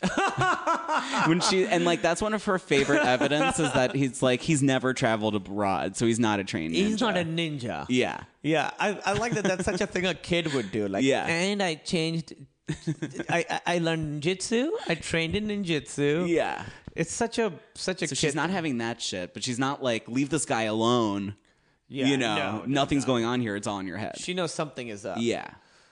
when she and like that's one of her favorite evidence is that he's like he's never traveled abroad, so he's not a trained ninja. He's not a ninja. Yeah. Yeah. I, I like that. That's such a thing a kid would do. Like, Yeah. and I changed. I, I I learned ninjutsu. I trained in ninjutsu. Yeah. It's such a such a So kid. she's not having that shit, but she's not like leave this guy alone. Yeah, you know, no, no, nothing's no. going on here. It's all in your head. She knows something is up. Yeah,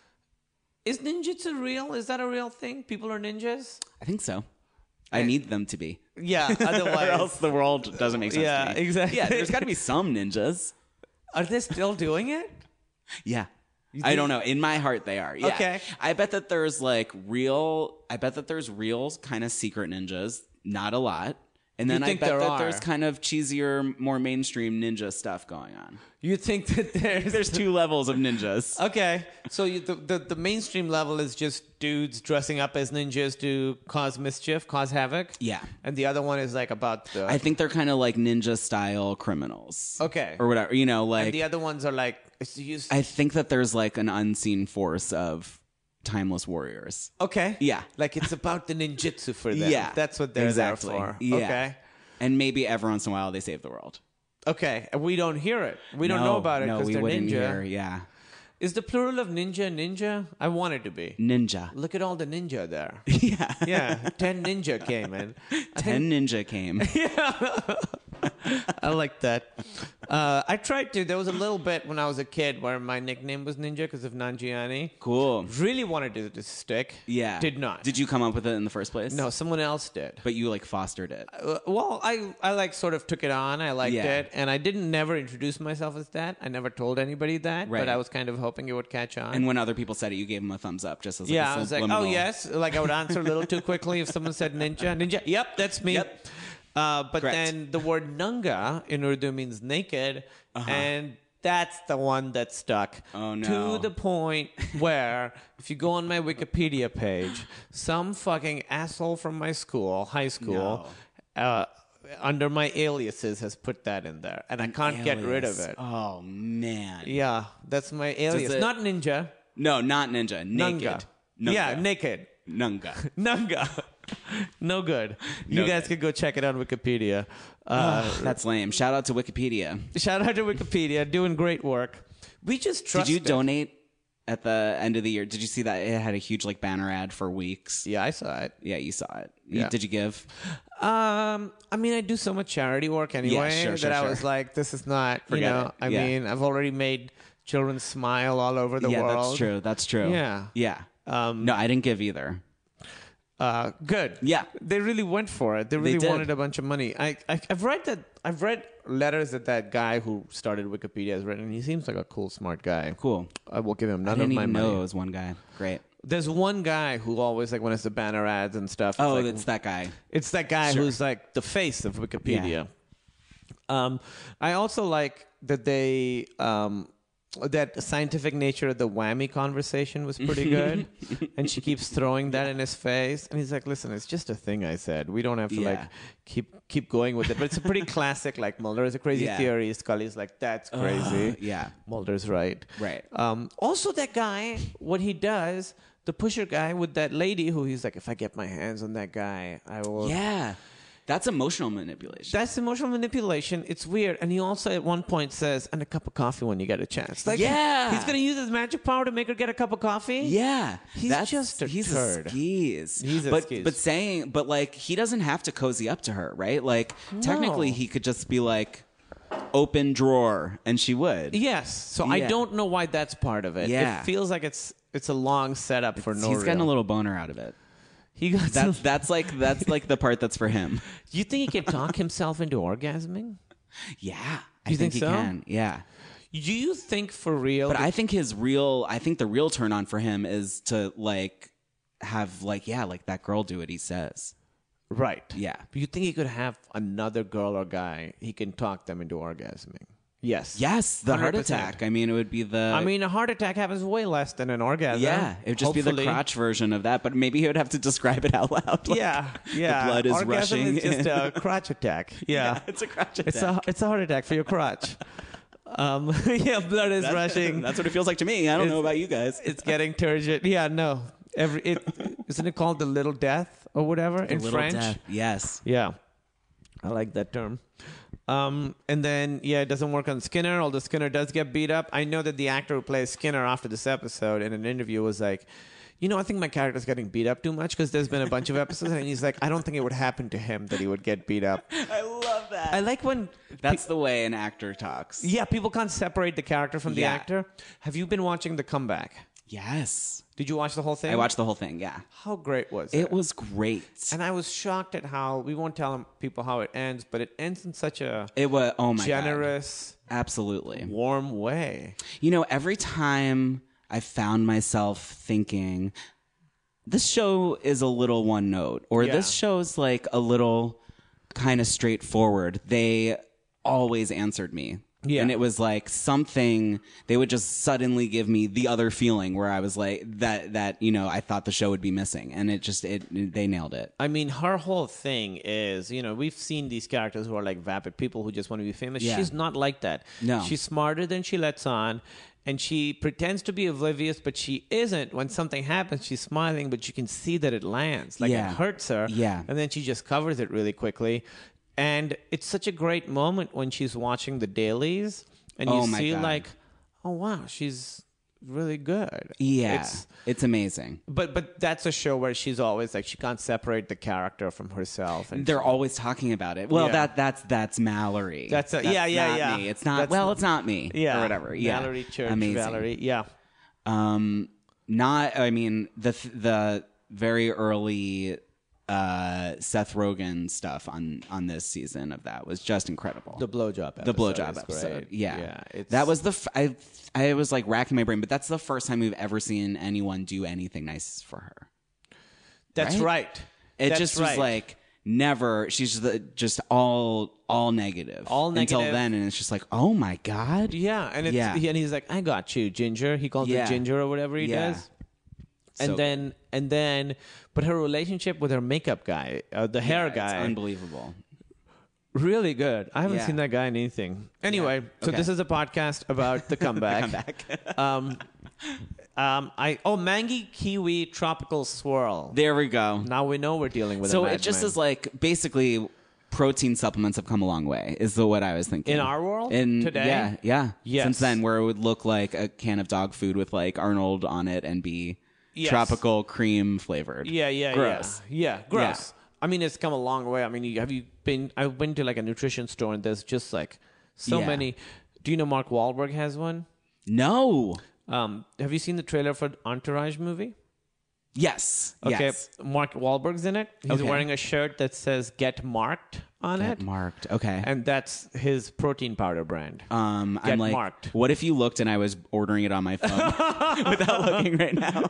Is ninjutsu real? Is that a real thing? People are ninjas? I think so. I need them to be. Yeah. Otherwise, or else the world doesn't make sense Yeah, to me. exactly. Yeah, there's got to be some ninjas. Are they still doing it? Yeah. I don't know. In my heart, they are. Yeah. Okay. I bet that there's like real, I bet that there's real kind of secret ninjas. Not a lot. And then You I think bet there that are? there's kind of cheesier, more mainstream ninja stuff going on. You think that there's There's two levels of ninjas. Okay, so you, the, the the mainstream level is just dudes dressing up as ninjas to cause mischief, cause havoc. Yeah. And the other one is like about the. I think they're kind of like ninja style criminals. Okay. Or whatever. You know, like. and the other ones are like it's used. I think that there's like an unseen force of timeless warriors. Okay. Yeah. Like it's about the ninjutsu for them. Yeah. That's what they're exactly. there for. Yeah. Okay. And maybe every once in a while they save the world. Okay. And we don't hear it. We don't No, know about it no, because we they're wouldn't ninja. hear. Yeah. Is the plural of ninja ninja? I want it to be. Ninja. Look at all the ninja there. Yeah. Yeah. Ten ninja came in. I Ten ninja came. I like that. Uh, I tried to. There was a little bit when I was a kid where my nickname was Ninja because of Nanjiani. Cool. Really wanted it to stick. Yeah. Did not. Did you come up with it in the first place? No, someone else did. But you like fostered it. Uh, well, I, I like sort of took it on. I liked Yeah. it. And I didn't never introduce myself as that. I never told anybody that. Right. But I was kind of hoping it would catch on. And when other people said it, you gave them a thumbs up just as like yeah, a I was like, subliminal. oh, yes. Like I would answer a little too quickly if someone said ninja. Ninja. Yep, that's me. Yep. Uh, but Correct. then the word nanga in Urdu means naked. Uh-huh. And that's the one that stuck. Oh, no. To the point where if you go on my Wikipedia page, some fucking asshole from my school, high school, uh, under my aliases has put that in there. And I can't get rid of Alias. it. Oh, man. Yeah, that's my alias. it- Not ninja. No, not ninja. Naked. Nanga. Nunga. Yeah, naked. Nunga. Nanga. No good. You No guys good. can go check it on Wikipedia. Uh, That's lame. Shout out to Wikipedia. shout out to Wikipedia, doing great work. We just trust Did you it. donate at the end of the year? Did you see that it had a huge like banner ad for weeks? Yeah, I saw it. Yeah, you saw it. You- Yeah. Did you give? Um, I mean, I do so much charity work anyway sure, that sure, I sure. was like, this is not, you Forget know, it. I Yeah. mean, I've already made children smile all over the yeah, world. that's true. That's true. Yeah. Yeah. Um, no, I didn't give either. Uh, good. Yeah. They really went for it. They really did. wanted a bunch of money. I, I I've read that. I've read letters that that guy who started Wikipedia has written. He seems like a cool, smart guy. Cool. I will give him I none didn't of my even money. know it was one guy. Great. There's one guy who always like when it's the banner ads and stuff. Oh, like, it's that guy. It's that guy Sure. who's like the face of Wikipedia. Um, I also like that they um, that scientific nature of the whammy conversation was pretty good, and she keeps throwing that in his face, and he's like, "Listen, it's just a thing I said. We don't have to Yeah. like keep keep going with it." But it's a pretty classic. Like Mulder is a crazy Yeah. theory. Scully's like, "That's crazy." Uh, yeah. Mulder's right. Right. Um, also, that guy, what he does. The pusher guy with that lady who he's like, if I get my hands on that guy, I will. Yeah. That's emotional manipulation. That's emotional manipulation. It's weird. And he also at one point says, and a cup of coffee when you get a chance. Like, Yeah. He's going to use his magic power to make her get a cup of coffee? Yeah, He's that's, just a he's turd. a skis. He's a but, skis. But saying, but like, he doesn't have to cozy up to her, right? Like, technically, he could just be like, open drawer, and she would. Yes. So I Yeah. don't know why that's part of it. Yeah. It feels like it's it's a long setup for no He's getting a real. little boner out of it. He got That's some- that's like that's like the part that's for him. You think he can talk himself into orgasming? Yeah, I You think, think he so? can. Yeah. Do you think for real? But that- I think his real, I think the real turn on for him is to like have like yeah, like that girl do what he says. Right. Yeah. But you think he could have another girl or guy, he can talk them into orgasming? Yes. Yes, the one hundred heart percent. attack. I mean, it would be the. I mean, a heart attack happens way less than an orgasm. yeah, it would just be Hopefully. the crotch version of that. But maybe he would have to describe it out loud. like, Yeah, yeah. The blood is orgasm rushing. is just a crotch attack. Yeah, Yeah, it's a crotch attack. It's a it's a heart attack for your crotch. Um, yeah, blood is That's- rushing. That's what it feels like to me. I don't It's- know about you guys. It's getting turgid. Yeah, no. Every it isn't it called the little death or whatever in Little French? death. Yes. Yeah, I like that term. Um, and then, yeah, it doesn't work on Skinner, although Skinner does get beat up. I know that the actor who plays Skinner after this episode in an interview was like, you know, I think my character's getting beat up too much because there's been a bunch of episodes. And he's like, I don't think it would happen to him that he would get beat up. I love that. I like when... That's the way an actor talks. Yeah, people can't separate the character from the Yeah. actor. Have you been watching The Comeback? Yes. Did you watch the whole thing? I watched the whole thing, yeah. How great was it? It was great. And I was shocked at how, we won't tell people how it ends, but it ends in such a It was, oh my generous, God. Absolutely. warm way. You know, every time I found myself thinking, this show is a little one note, or Yeah. this show's like a little kind of straightforward, they always answered me. Yeah. And it was like something, they would just suddenly give me the other feeling where I was like, that, that, you know, I thought the show would be missing. And it just, it, they nailed it. I mean, her whole thing is, you know, we've seen these characters who are like vapid people who just want to be famous. Yeah. She's not like that. No. She's smarter than she lets on. And she pretends to be oblivious, but she isn't. When something happens, she's smiling, but you can see that it lands. Like Yeah. it hurts her. Yeah. And then she just covers it really quickly. And it's such a great moment when she's watching the dailies and you Oh my see God. like, oh wow, she's really good. Yeah. It's, It's amazing. but but that's a show where she's always like she can't separate the character from herself. And They're always talking about it. Well, Yeah. that that's that's Mallory. That's a- yeah, yeah, not yeah. Me. It's not. That's- well, it's not me. yeah, or whatever. Yeah, Valerie Church, Amazing. Valerie, yeah. Um, not. I mean, the the very early uh, Seth Rogen stuff on on this season of that was just incredible. The blowjob episode. the blowjob is episode. great. Yeah, yeah. It's, that was the. F- I I was like racking my brain, but that's the first time we've ever seen anyone do anything nice for her. that's right? right. It That's just right. was like never. She's just, the, just all all negative, All until negative. then, and it's just like, oh my god, Yeah, and it's, Yeah. he, and he's like, I got you, Ginger. He calls Yeah. her Ginger or whatever he Yeah. does. And So- then and then, but her relationship with her makeup guy, uh, the hair Yeah, guy, it's unbelievable. really good. I haven't Yeah. seen that guy in anything. Anyway, so Okay. this is a podcast about the comeback. Comeback. um, um, I oh mango kiwi tropical swirl. There we go. Now we know we're dealing with. So a it just madman. is like basically protein supplements have come a long way. Is the what I was thinking In our world? In Today? yeah, yeah. Yes. Since then, where it would look like a can of dog food with like Arnold on it and be Yes. tropical cream flavored. Yeah, yeah, Gross. yeah, yeah, gross. I mean, it's come a long way. I mean, you, have you been? I've been to like a nutrition store, and there's just like so Yeah. many. Do you know Mark Wahlberg has one? No. Um, have you seen the trailer for Entourage movie? Yes. Okay. Yes. Mark Wahlberg's in it. He's Okay. wearing a shirt that says "Get Marked" on Get it. marked. Okay. And that's his protein powder brand. Um, Get I'm like, marked. what if you looked and I was ordering it on my phone without looking right now?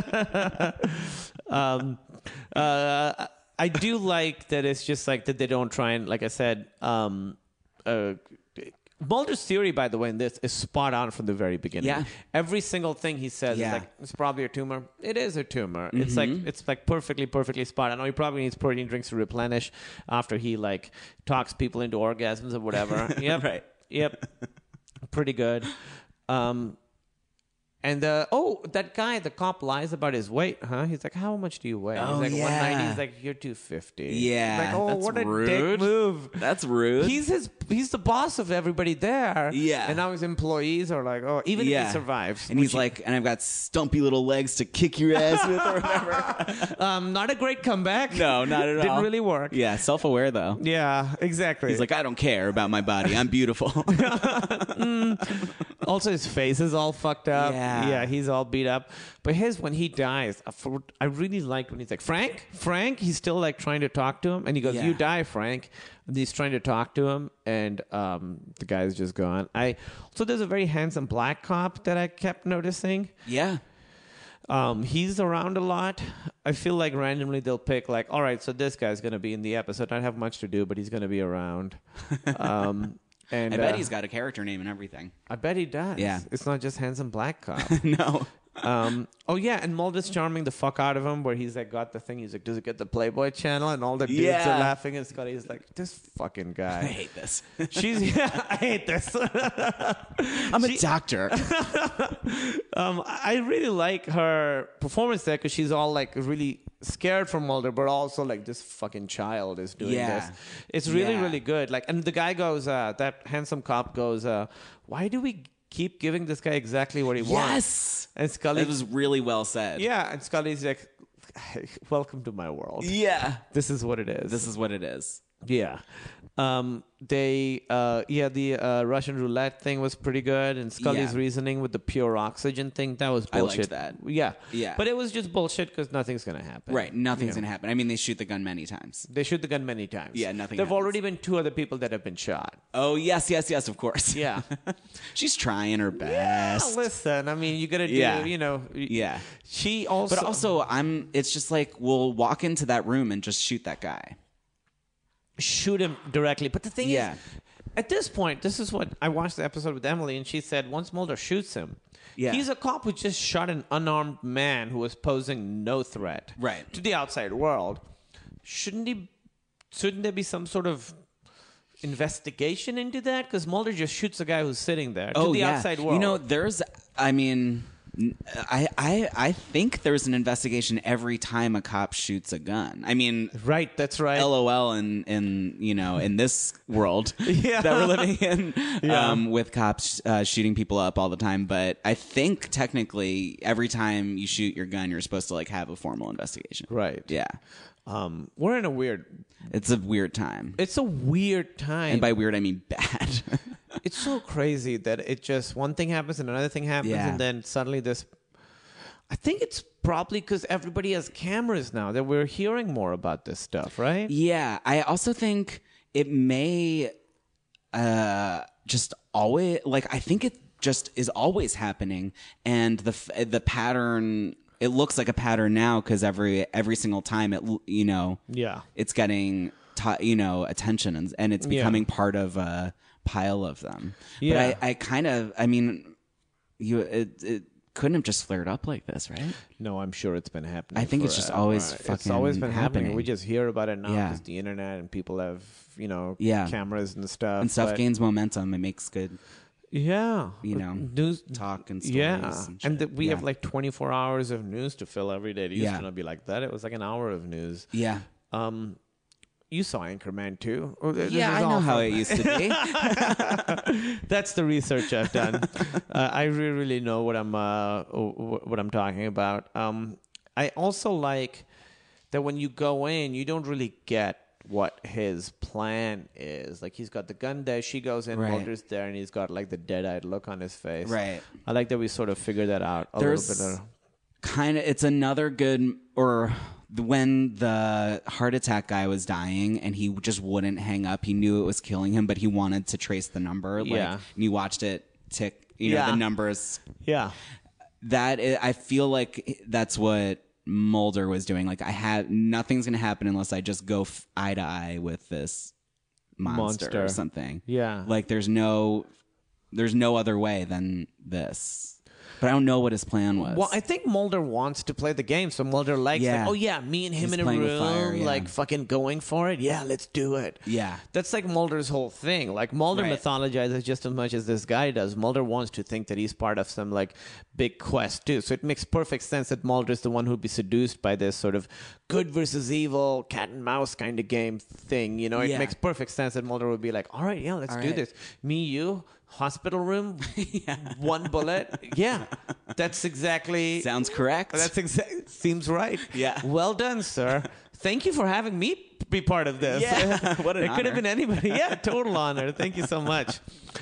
um, uh, I do like that it's just like that they don't try and, like I said, um, uh, Mulder's theory, by the way, in this is spot on from the very beginning. Yeah. Every single thing he says Yeah. is like, it's probably a tumor. It is a tumor. It's like it's like perfectly, perfectly spot on. Oh, he probably needs protein drinks to replenish after he like talks people into orgasms or whatever. Yep. Right. Yep. Pretty good. Um, and uh, oh, that guy, the cop lies about his weight, huh? He's like, how much do you weigh? Oh, He's like yeah. one ninety. He's like, you're two fifty. Yeah. He's like, oh, that's what a rude. dick move. That's rude. He's his. He's the boss of everybody there. Yeah. And now his employees are like, oh, even if Yeah. he survives. And he's which like, and I've got stumpy little legs to kick your ass with or whatever. he- um, not a great comeback. No, not at all. Didn't really work. Yeah, self-aware though. Yeah, exactly. He's like, I don't care about my body. I'm beautiful. Also, his face is all fucked up. Yeah. Yeah, he's all beat up. But his, when he dies, I for- I really liked when he's like, Frank? Frank? He's still like trying to talk to him. And he goes, Yeah. you die, Frank. And he's trying to talk to him. And um, the guy's just gone. I So there's a very handsome black cop that I kept noticing. Yeah. Um, he's around a lot. I feel like randomly they'll pick like, all right, so this guy's going to be in the episode. Not have much to do, but he's going to be around. Um, and I bet uh, he's got a character name and everything. I bet he does. Yeah. It's not just handsome black cop. No. Um, oh yeah, and Mulder's charming the fuck out of him, where he's like got the thing. He's like, "Does it get the Playboy channel?" And all the dudes Yeah. are laughing, and Scotty's like, "This fucking guy." I hate this. She's yeah, I hate this. I'm a doctor. um, I really like her performance there because she's all like really scared from Mulder, but also like this fucking child is doing Yeah. this. It's really Yeah. really good. Like, and the guy goes, uh, that handsome cop goes, uh, "Why do we keep giving this guy exactly what he wants?" Yes. And Scully That was really well said. Yeah, and Scully's like, "Welcome to my world. Yeah. This is what it is." This is what it is. Yeah. Um, they, uh, yeah, the uh, Russian roulette thing was pretty good, and Scully's Yeah. reasoning with the pure oxygen thing, that was I liked bullshit. that. Yeah. Yeah. But it was just bullshit because nothing's going to happen. Right. Nothing's You know. going to happen. I mean, they shoot the gun many times. They shoot the gun many times. Yeah, nothing There have happens. already been two other people that have been shot. Oh, yes, yes, yes, of course. Yeah. She's trying her best. Yeah, listen, I mean, you got to do, Yeah. you know. Yeah. She also. But also, I'm. It's just like we'll walk into that room and just shoot that guy. shoot him directly. But the thing Yeah. is, at this point, this is what I watched the episode with Emily, and she said once Mulder shoots him, Yeah. he's a cop who just shot an unarmed man who was posing no threat Right. to the outside world. Shouldn't he? Shouldn't there be some sort of investigation into that? Because Mulder just shoots a guy who's sitting there to Oh, the yeah. outside world. You know, there's. I mean. I, I I think there's an investigation every time a cop shoots a gun. I mean, right? That's right. LOL in in you know in this world Yeah. that we're living in, Yeah. um, with cops uh, shooting people up all the time. But I think technically every time you shoot your gun, you're supposed to like have a formal investigation. Right. Yeah. Um, we're in a weird. It's a weird time. It's a weird time. And by weird, I mean bad. It's so crazy that it just one thing happens and another thing happens, Yeah. and then suddenly this. I think it's probably because everybody has cameras now that we're hearing more about this stuff, right? Yeah, I also think it may uh, just always like I think it just is always happening, and the f- the pattern. It looks like a pattern now because every every single time it l- you know Yeah. it's getting t- you know attention and and it's Yeah. becoming part of a pile of them. Yeah. But I, I kind of I mean you it, it couldn't have just flared up like this, right? No, I'm sure it's been happening. I think it's just always It's fucking always been happening. happening. We just hear about it now Yeah. because the internet and people have you know Yeah. cameras and stuff. And stuff but- gains momentum. It makes good Yeah, you know news talk and stories. Yeah, and, and shit. that we Yeah. have like twenty-four hours of news to fill every day. It used Yeah. to not be like that. It was like an hour of news. Yeah. Um, you saw Anchorman too. Oh, this Yeah, is I know all how from- it used to be. That's the research I've done. uh, I really, really know what I'm uh, wh- what I'm talking about. Um, I also like that when you go in, you don't really get what his plan is. Like he's got the gun there, she goes in, Right. Mulder's there, and he's got like the dead-eyed look on his face. Right. I like that we sort of figured that out a There's- little bit. Of, kind of, it's another good, or when the heart attack guy was dying and he just wouldn't hang up, he knew it was killing him, but he wanted to trace the number. Like, Yeah. and you watched it tick, you know, Yeah. the numbers. Yeah. That is, I feel like that's what Mulder was doing. Like, I had nothing's going to happen unless I just go f- eye to eye with this monster, Monster. or something. Yeah. Like, there's no, there's no other way than this. But I don't know what his plan was. Well, I think Mulder wants to play the game, so Mulder likes Yeah. like, oh yeah, me and him He's in a playing room, with fire, yeah. like fucking going for it. Yeah, let's do it. Yeah. That's like Mulder's whole thing. Like Mulder Right. mythologizes just as much as this guy does. Mulder wants to think that he's part of some like big quest too. So it makes perfect sense that Mulder's the one who'd be seduced by this sort of good versus evil, cat and mouse kind of game thing. You know, it Yeah. makes perfect sense that Mulder would be like, all right, yeah, let's All do right. this. Me, you, hospital room, one bullet. Yeah, that's exactly. Sounds correct. That's exactly seems right. Yeah. Well done, sir. Thank you for having me be part of this. Yeah. What an It could have honor. been anybody. Yeah, total honor. Thank you so much.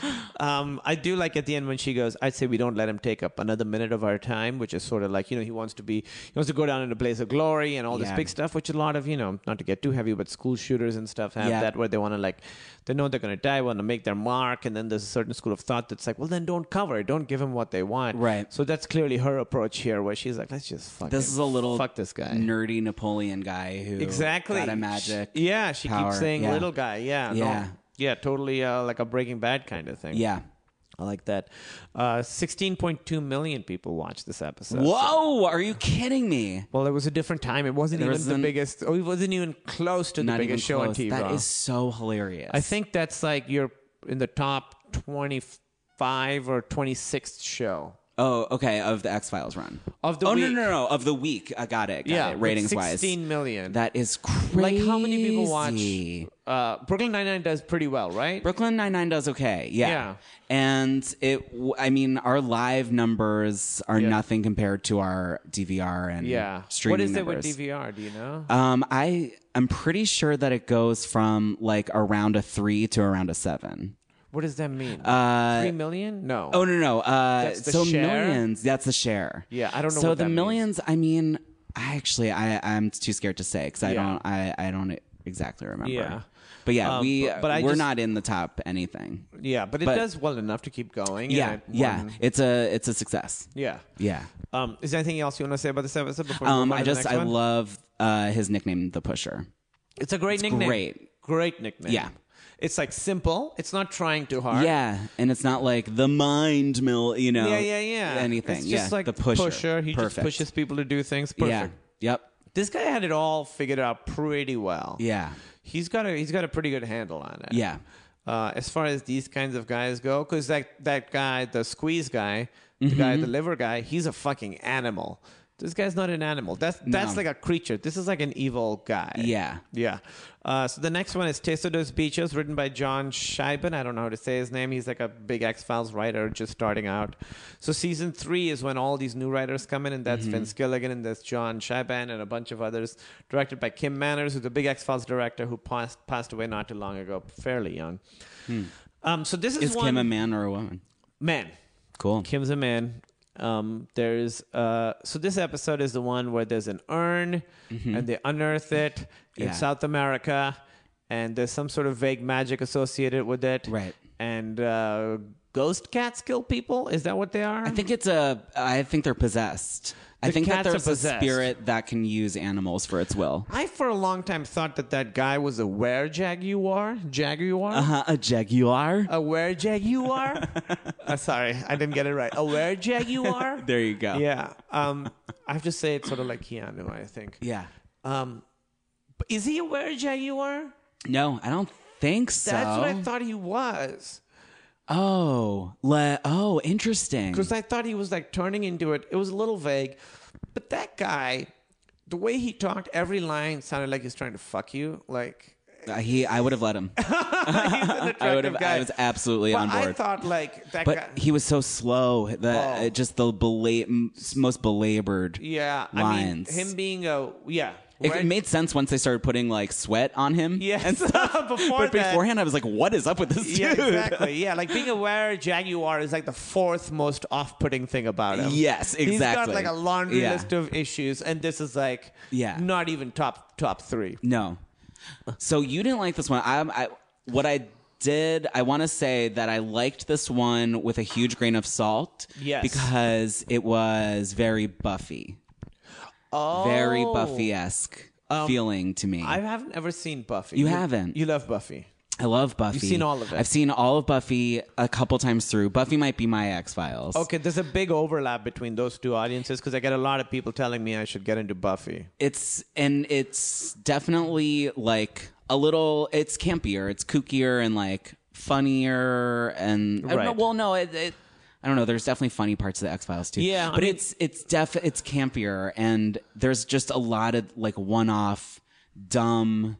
Um, I do like at the end when she goes, I'd say we don't let him take up another minute of our time, which is sort of like, you know, he wants to be, he wants to go down in a blaze of glory and all this Yeah. big stuff, which a lot of, you know, not to get too heavy, but school shooters and stuff have Yeah. that where they want to like, they know they're going to die, want to make their mark. And then there's a certain school of thought that's like, well, then don't cover it. Don't give him what they want. Right. So that's clearly her approach here where she's like, let's just fuck This him. is a little fuck this guy. nerdy Napoleon guy who Exactly. got a magic. Yeah, she power. keeps saying Yeah. little guy. Yeah. no. Yeah. Yeah, totally uh, like a Breaking Bad kind of thing. Yeah. I like that. Uh, sixteen point two million people watched this episode. Whoa! Are you kidding me? Well, it was a different time. It wasn't There even was the an- biggest. Oh, it wasn't even close to the Not even biggest show on close. T V. That is so hilarious. I think that's like you're in the top twenty-five or twenty-sixth show. Oh, okay. Of the X Files run. Of the oh week. no, no, no! Of the week. I got it. Got yeah, it. Ratings wise, sixteen million. That is crazy. Like how many people watch? Uh, Brooklyn Nine-Nine does pretty well, right? Brooklyn Nine-Nine does okay. Yeah. Yeah. And it, w- I mean, our live numbers are Yeah. nothing compared to our D V R and Yeah. streaming What is numbers. it with D V R? Do you know? Um, I I'm pretty sure that it goes from like around a three to around a seven. What does that mean? Uh, Three million? No. Oh no no. Uh, That's the so share? millions. That's the share. Yeah, I don't know So what the that millions. I mean, I actually I I'm too scared to say because I Yeah. don't I I don't exactly remember. Yeah. But yeah, Um, we but- but I we're just- not in the top anything. Yeah, but it But- does well enough to keep going. Yeah, and it yeah. won- It's a it's a success. yeah. Yeah. Um, is there anything else you want to say about this episode before we Um, move on I to the just next I one? love uh, his nickname, the Pusher. It's a great it's nickname. great. Great nickname. Yeah. It's like simple. It's not trying too hard. Yeah, and it's not like the mind mill, you know. Yeah, yeah, yeah. Anything. It's just yeah, like the pusher. He Perfect. just pushes people to do things. Perfect. Yeah. Yep. This guy had it all figured out pretty well. Yeah. He's got a he's got a pretty good handle on it. Yeah. Uh, as far as these kinds of guys go, because that that guy, the squeeze guy, the guy, Mm-hmm. the liver guy, he's a fucking animal. This guy's not an animal. That's that's No. like a creature. This is like an evil guy. Yeah. Yeah. Uh, so the next one is Teso dos Bichos, written by John Scheiben. I don't know how to say his name. He's like a big X-Files writer just starting out. So season three is when all these new writers come in, and that's Mm-hmm. Vince Gilligan, and that's John Scheiben, and a bunch of others. Directed by Kim Manners, who's a big X-Files director who passed, passed away not too long ago, fairly young. Um, so this is, Is one... Kim a man or a woman? Man. Cool. Kim's a man. Um, there's uh, so this episode is the one where there's an urn and they unearth it in Yeah. South America, and there's some sort of vague magic associated with it. Right. And uh, ghost cats kill people. Is that what they are? I think it's a. I think they're possessed. I The think that cats are there's a possessed. spirit that can use animals for its will. I for a long time thought that that guy was a were jaguar. Jaguar. Uh huh. A jaguar. A were jaguar. uh, sorry, I didn't get it right. A were jaguar. There you go. Yeah. Um, I have to say it's sort of like Keanu, I think. Yeah. Um, but is he a were jaguar? No, I don't think so. That's what I thought he was. Oh, le- oh, interesting. Because I thought he was like turning into it. It was a little vague. But that guy, the way he talked, every line sounded like he's trying to fuck you. Like, Uh, he, I would have let him. he's an I would attractive have. guy. I was absolutely But on board. I thought like that but guy. he was so slow. The Oh. uh, just the bela- m- most belabored. Yeah, lines. I mean, him being a yeah, It, Where- it made sense once they started putting like sweat on him. Yes. and stuff. Before but that- beforehand, I was like, "What is up with this dude?" Yeah, exactly. Yeah, like being aware Jaguar is like the fourth most off-putting thing about him. Yes, He's got exactly. like a laundry Yeah. list of issues, and this is like Yeah. not even top top three. No. So you didn't like this one. I, I what I did, I want to say that I liked this one with a huge grain of salt. Yes. Because it was very Buffy. Oh, Very Buffy-esque Um, feeling to me. I haven't ever seen Buffy. You haven't? You love Buffy. I love Buffy. You've seen all of it? I've seen all of Buffy a couple times through. Buffy might be my X-Files. Okay, there's a big overlap between those two audiences because I get a lot of people telling me I should get into Buffy. It's and it's definitely like a little. It's campier. It's kookier and like funnier and I don't know, Right. well, no, it, it. I don't know. There's definitely funny parts of the X Files too. Yeah, I but mean- it's it's def it's campier and there's just a lot of like one-off dumb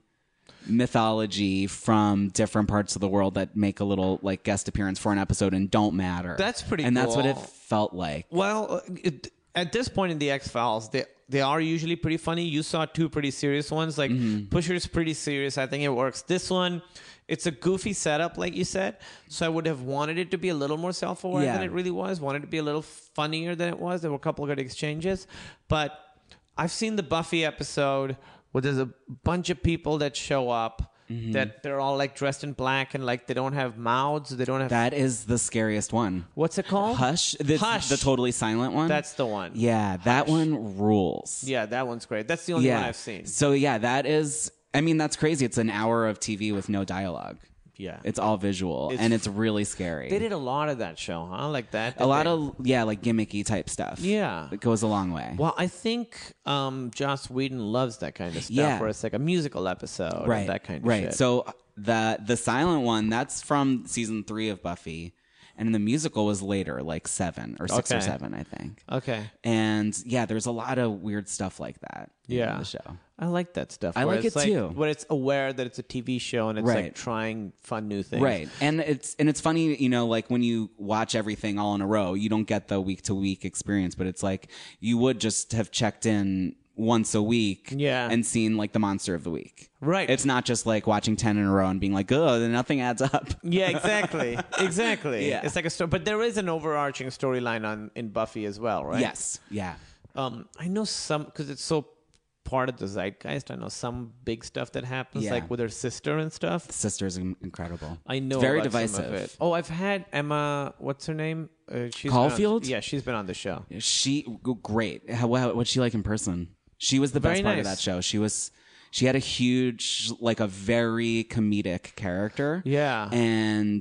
mythology from different parts of the world that make a little like guest appearance for an episode and don't matter. That's pretty and that's what it cool. felt like. Well, uh, it, at this point in the X Files, they they are usually pretty funny. You saw two pretty serious ones. Like Mm-hmm. Pusher's pretty serious. I think it works. This one, it's a goofy setup, like you said. So I would have wanted it to be a little more self-aware Yeah. than it really was. Wanted it to be a little funnier than it was. There were a couple of good exchanges, but I've seen the Buffy episode where there's a bunch of people that show up. Mm-hmm. That they're all like dressed in black and like they don't have mouths. They don't have. That is the scariest one. What's it called? Hush. This, Hush. The totally silent one. That's the one. Yeah, that one rules. Yeah, that one's great. That's the only yeah. one I've seen. So yeah, that is. I mean, that's crazy. It's an hour of T V with no dialogue. Yeah. It's all visual It's- and it's really scary. They did a lot of that show, huh? Like that. a lot of yeah, like gimmicky type stuff. Yeah. it goes a long way. Well, I think um, Joss Whedon loves that kind of stuff, Yeah. where it's like a musical episode, right, and that kind of right. shit. So the the silent one that's from season three of Buffy, and the musical was later, like seven or six or Okay. seven, I think. okay, And yeah, there's a lot of weird stuff like that. yeah, in the show. I like that stuff. I where like it's it too. Where it's aware that it's a T V show and it's Right. like trying fun new things. Right. And it's and it's funny, you know, like when you watch everything all in a row, you don't get the week to week experience, but it's like you would just have checked in once a week Yeah. and seen like the monster of the week. Right. It's not just like watching ten in a row and being like, oh, then nothing adds up. Yeah, exactly, exactly. Yeah. It's like a story, but there is an overarching storyline on in Buffy as well, right? Yes. Yeah. Um, I know some because it's so part of the zeitgeist. I know some big stuff that happens, Yeah. like with her sister and stuff. The sister's in- incredible. I know It's very about some divisive. of it. Oh, I've had Emma. What's her name? Uh, she's been on- Caulfield? yeah, she's been on the show. She g- great. How, how what's she like in person? She was the best Very part of nice. that show. She was she had a huge like a very comedic character. Yeah. And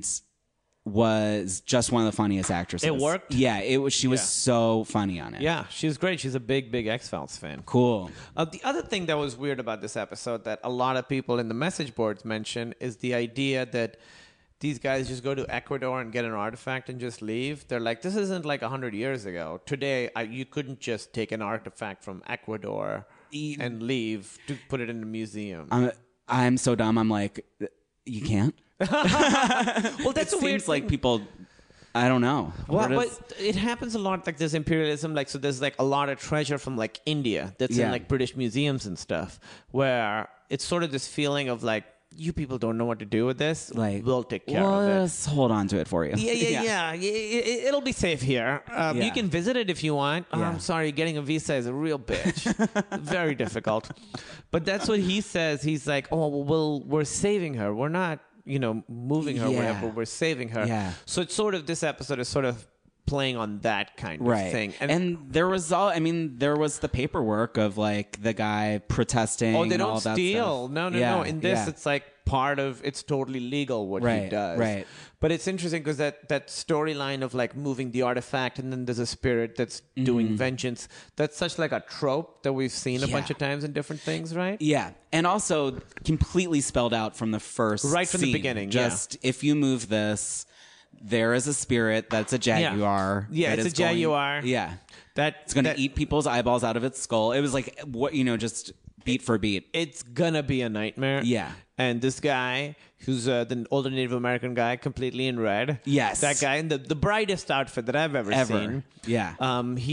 was just one of the funniest actresses. It worked? Yeah, it was she was Yeah. so funny on it. Yeah, she's great. She's a big, big X Files fan. Cool. Uh, the other thing that was weird about this episode that a lot of people in the message boards mention is the idea that these guys just go to Ecuador and get an artifact and just leave. They're like, this isn't like one hundred years ago. Today, I, you couldn't just take an artifact from Ecuador and leave to put it in a museum. I'm I'm so dumb. I'm like you can't? well, that's it a weird seems like thing. people I don't know. Well, Where does- but it happens a lot, like this imperialism. Like, so there's like a lot of treasure from like India that's Yeah. in like British museums and stuff, where it's sort of this feeling of like, you people don't know what to do with this. like we'll take care well, of it. let's hold on to it for you. Yeah, yeah, yeah. yeah. It, it'll be safe here. Um, Yeah. You can visit it if you want. Oh, Yeah. I'm sorry, getting a visa is a real bitch. Very difficult. But that's what he says. He's like, oh, well, we'll we're saving her. We're not, you know, moving her, or Yeah. whatever. We're saving her. Yeah. So it's sort of, this episode is sort of playing on that kind Right. of thing. And, there was all I mean, there was the paperwork of like the guy protesting. oh, they and all don't that steal. stuff. No, no, Yeah, no. In this, yeah. it's like part of, it's totally legal what he Right, does. right. But it's interesting because that, that storyline of like moving the artifact and then there's a spirit that's doing vengeance. That's such like a trope that we've seen a Mm-hmm. Yeah. bunch of times in different things, right? Yeah, and also completely spelled out from the first Right from the scene. beginning, yeah. Just if you move this, there is a spirit that's a jaguar. Yeah, that it's is a jaguar. Going, yeah, That it's going to that- eat people's eyeballs out of its skull. It was like what you know, just beat for beat. It's gonna be a nightmare. Yeah. And this guy, who's uh, the older Native American guy, completely in red. Yes. That guy in the, the brightest outfit that I've ever, Ever. seen. Yeah. Um, he's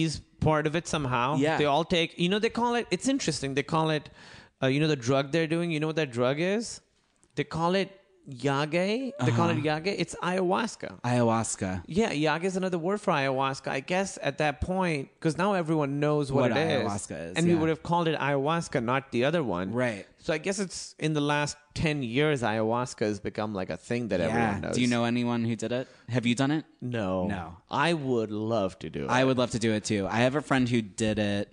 part of it somehow. Yeah. They all take, you know, they call it, it's interesting. They call it, uh, you know, the drug they're doing. You know what that drug is? They call it Yage. They uh-huh. call it Yage. It's ayahuasca. Ayahuasca. Yeah, Yage is another word for ayahuasca. I guess at that point, because now everyone knows what, what it is. ayahuasca is. And yeah. we would have called it ayahuasca, not the other one. Right. So I guess it's in the last ten years, ayahuasca has become like a thing that yeah. everyone knows. Do you know anyone who did it? Have you done it? No. No. I would love to do it. I would love to do it too. I have a friend who did it,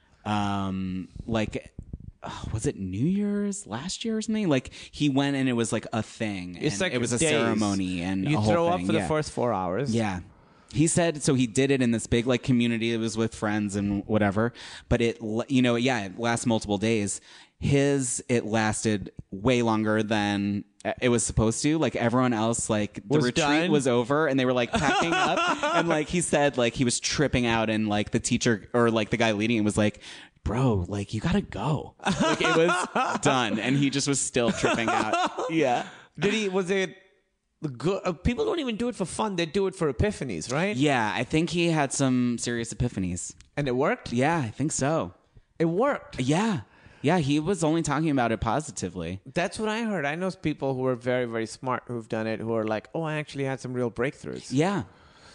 um, like, uh, was it New Year's last year or something? Like, he went and it was like a thing. It's and like it was a days. ceremony and you a whole throw thing. up for yeah. the first four hours. Yeah. He said, so he did it in this big like community. It was with friends and whatever, but it, you know, yeah, it lasts multiple days. His, it lasted way longer than it was supposed to. Like everyone else, like the Was retreat done? was over and they were like packing up. And like he said, like he was tripping out and like the teacher or like the guy leading it was like, bro, like you gotta go. Like it was done. And he just was still tripping out. Yeah. Did he, was it good? Uh, people don't even do it for fun. They do it for epiphanies, right? Yeah. I think he had some serious epiphanies. And it worked? Yeah, I think so. It worked. Yeah. Yeah, he was only talking about it positively. That's what I heard. I know people who are very, very smart who've done it, who are like, oh, I actually had some real breakthroughs. Yeah.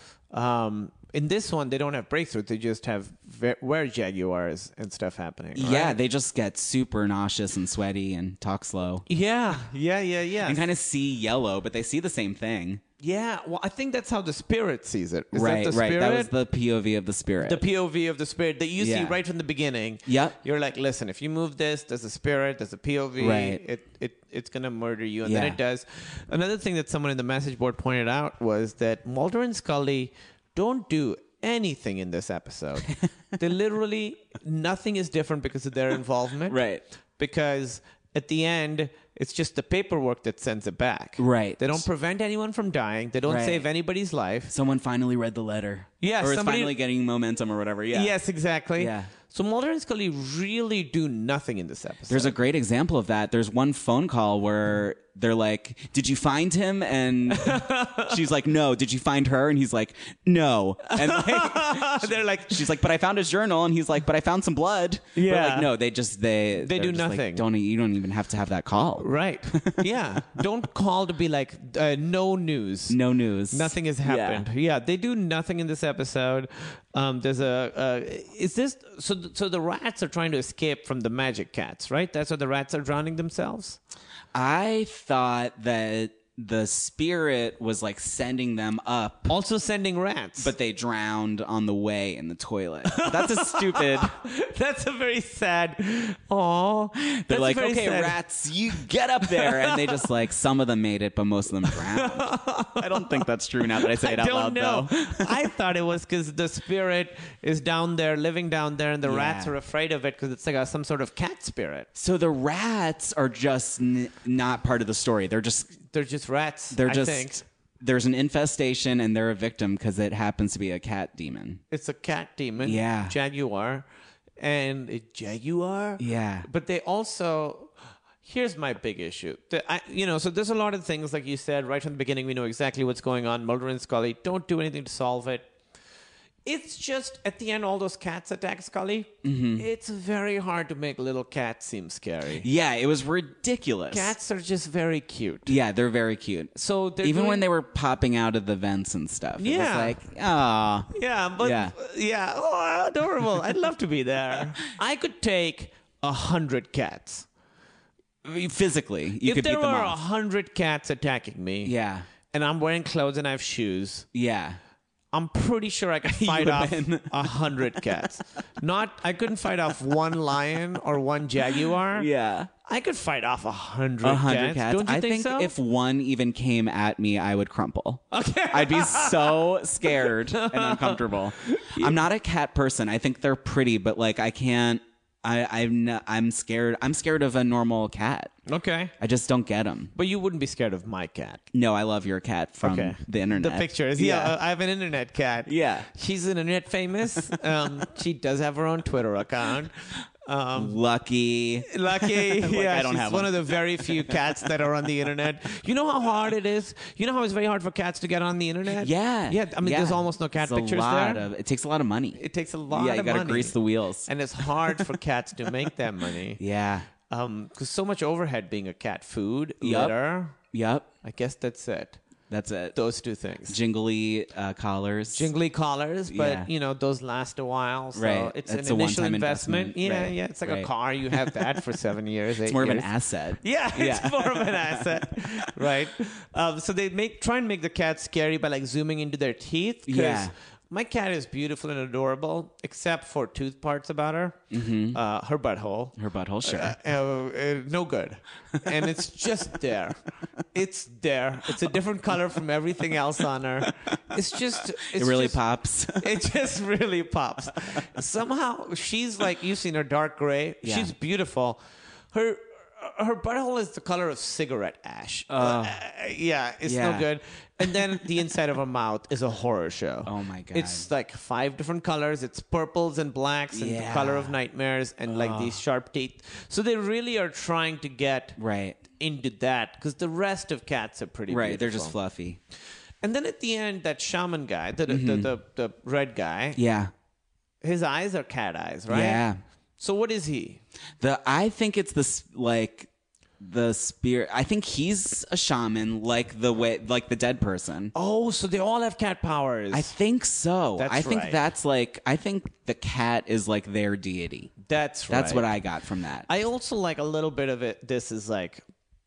Um, in this one, they don't have breakthroughs. They just have ve- wear jaguars and stuff happening. Right? Yeah, they just get super nauseous and sweaty and talk slow. Yeah, yeah, yeah, yeah. And kind of see yellow, but they see the same thing. Yeah, well, I think that's how the spirit sees it. Is right, that the right. spirit? That was the P O V of the spirit. The P O V of the spirit that you Yeah. see right from the beginning. Yep. You're like, listen, if you move this, there's a spirit, there's a P O V. Right. It it it's gonna murder you, and Yeah. then it does. Another thing that someone in the message board pointed out was that Mulder and Scully don't do anything in this episode. They literally nothing is different because of their involvement. Right. Because at the end, it's just the paperwork that sends it back. Right. They don't prevent anyone from dying. They don't Right. save anybody's life. Someone finally read the letter. Yeah, Or it's somebody- finally getting momentum or whatever. Yeah. Yes, exactly. Yeah. So Mulder and Scully really do nothing in this episode. There's a great example of that. There's one phone call where they're like, did you find him? And she's like, no. Did you find her? And he's like, no. And like, they're like, she's like, but I found his journal. And he's like, but I found some blood. Yeah. But like, no, they just, they, They they're do just like, nothing. don't, you don't even have to have that call. Right. Yeah. Don't call to be like, uh, no news. No news. Nothing has happened. Yeah. They do nothing in this episode. Um, there's a, uh, is this, so, so the rats are trying to escape from the magic cats, right? That's why the rats are drowning themselves? I thought that the spirit was like sending them up. Also sending rats. But they drowned on the way in the toilet. That's a stupid. That's a very sad. Aw. They're That's like, very okay, sad. rats, you get up there. And they just like, some of them made it, but most of them drowned. I don't think that's true now that I say it I out don't loud, know. though. I thought it was because the spirit is down there, living down there, and the Yeah. rats are afraid of it because it's like a, some sort of cat spirit. So the rats are just n- not part of the story. They're just, They're just rats. they're I just, think. there's an infestation and they're a victim because it happens to be a cat demon. It's a cat demon. Yeah. Jaguar. And a jaguar? Yeah. But they also. Here's my big issue. The, I, you know, so there's a lot of things, like you said, right from the beginning, we know exactly what's going on. Mulder and Scully don't do anything to solve it. It's just, at the end, all those cats attack Scully. Mm-hmm. It's very hard to make little cats seem scary. Yeah, it was ridiculous. Cats are just very cute. Yeah, they're very cute. So they're Even doing- when they were popping out of the vents and stuff. It Yeah. was like, ah. Yeah, but Yeah. yeah, oh, adorable. I'd love to be there. I could take a hundred cats. Physically, you if could there beat them were a off. hundred cats attacking me, Yeah. and I'm wearing clothes and I have shoes, Yeah. I'm pretty sure I could fight would off win. a hundred cats. Not, I couldn't fight off one lion or one jaguar. Yeah. I could fight off a hundred A hundred cats. cats. Don't you I think, think so? if one even came at me, I would crumple. Okay. I'd be so scared and uncomfortable. I'm not a cat person. I think they're pretty, but like I can't. I, I'm not, I'm scared. I'm scared of a normal cat. Okay. I just don't get them. But you wouldn't be scared of my cat. No, I love your cat from Okay. the internet. The pictures. Yeah, uh, I have an internet cat. Yeah. She's an internet famous. Um, she does have her own Twitter account. Um, Lucky. Lucky. Like, yeah, I don't she's have one one. of the very few cats that are on the internet. You know how hard it is? You know how it's very hard for cats to get on the internet? Yeah. Yeah, I mean, yeah. there's almost no cat It's pictures a lot there. Of, it takes a lot of money. It takes a lot yeah, you of gotta money. grease the wheels. And it's hard for cats to make that money. Yeah. Um, because so much overhead being a cat: food, Yep. litter. Yep. I guess that's it. That's it. Those two things. Jingly uh, collars. Jingly collars, but Yeah. you know those last a while. So Right. it's It's an a initial one-time investment. investment. Yeah, Right. yeah. It's like Right. a car. You have that for seven years. It's eight more of an years. asset. Yeah, it's Yeah. more of an asset, right? Um, so they make try and make the cat scary by like zooming into their teeth. 'cause Yeah. my cat is beautiful and adorable, except for tooth parts about her. Mm-hmm. Uh, her butthole. Her butthole, sure. Uh, uh, uh, no good. And it's just there. It's there. It's a different color from everything else on her. It's just. It's it really just, pops. It just really pops. Somehow she's like, you've seen her dark gray. Yeah. She's beautiful. Her her butthole is the color of cigarette ash. Uh, yeah, it's yeah. no good. And then the inside of her mouth is a horror show. Oh my God. It's like five different colors. It's purples and blacks and the Yeah. color of nightmares and like these sharp teeth. So they really are trying to get Right. into that because the rest of cats are pretty Right. They're beautiful. just fluffy. And then at the end, that shaman guy, the the, Mm-hmm. the, the, the red guy, Yeah. his eyes are cat eyes, right? Yeah. So what is he? The I think it's this like the spirit. I think he's a shaman, like the way, like the dead person. Oh, so they all have cat powers. I think so. That's I think right. that's like. I think the cat is like their deity. That's right. That's what I got from that. I also like a little bit of it. This is like,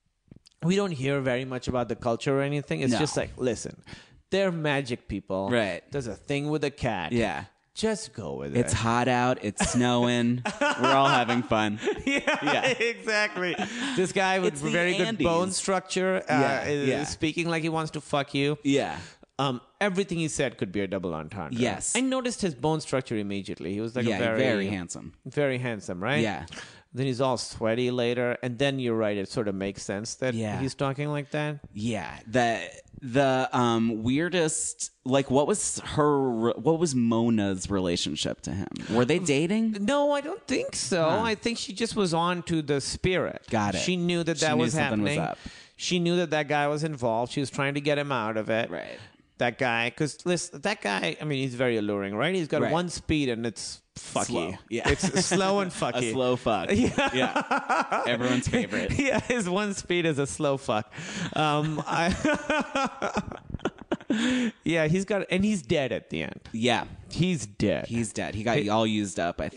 we don't hear very much about the culture or anything. It's No. just like, listen, they're magic people. Right. There's a thing with a cat. Yeah. Just go with it. It's hot out. It's snowing. We're all having fun. Yeah, Yeah. exactly. This guy with It's the very good Andes. bone structure, uh, Yeah, is yeah. speaking like he wants to fuck you. Yeah. Um, everything he said could be a double entendre. Yes. I noticed his bone structure immediately. He was like Yeah, a very, very handsome. very handsome, right? Yeah. Then he's all sweaty later, and then you're right. It sort of makes sense that Yeah. he's talking like that. Yeah. The the um weirdest like what was her what was Mona's relationship to him? Were they dating? No, I don't think so. Huh. I think she just was on to the spirit. Got it. She knew that She that knew was something was happening. up. She knew that that guy was involved. She was trying to get him out of it. Right. That guy, because listen, that guy. I mean, he's very alluring, right? He's got Right. one speed, and it's fucky. Slow. Yeah. It's slow and fucky. A slow fuck. Yeah. Yeah. Everyone's favorite. Yeah, his one speed is a slow fuck. Um, I yeah, he's got, and he's dead at the end. Yeah. He's dead. He's dead. He got all used up, I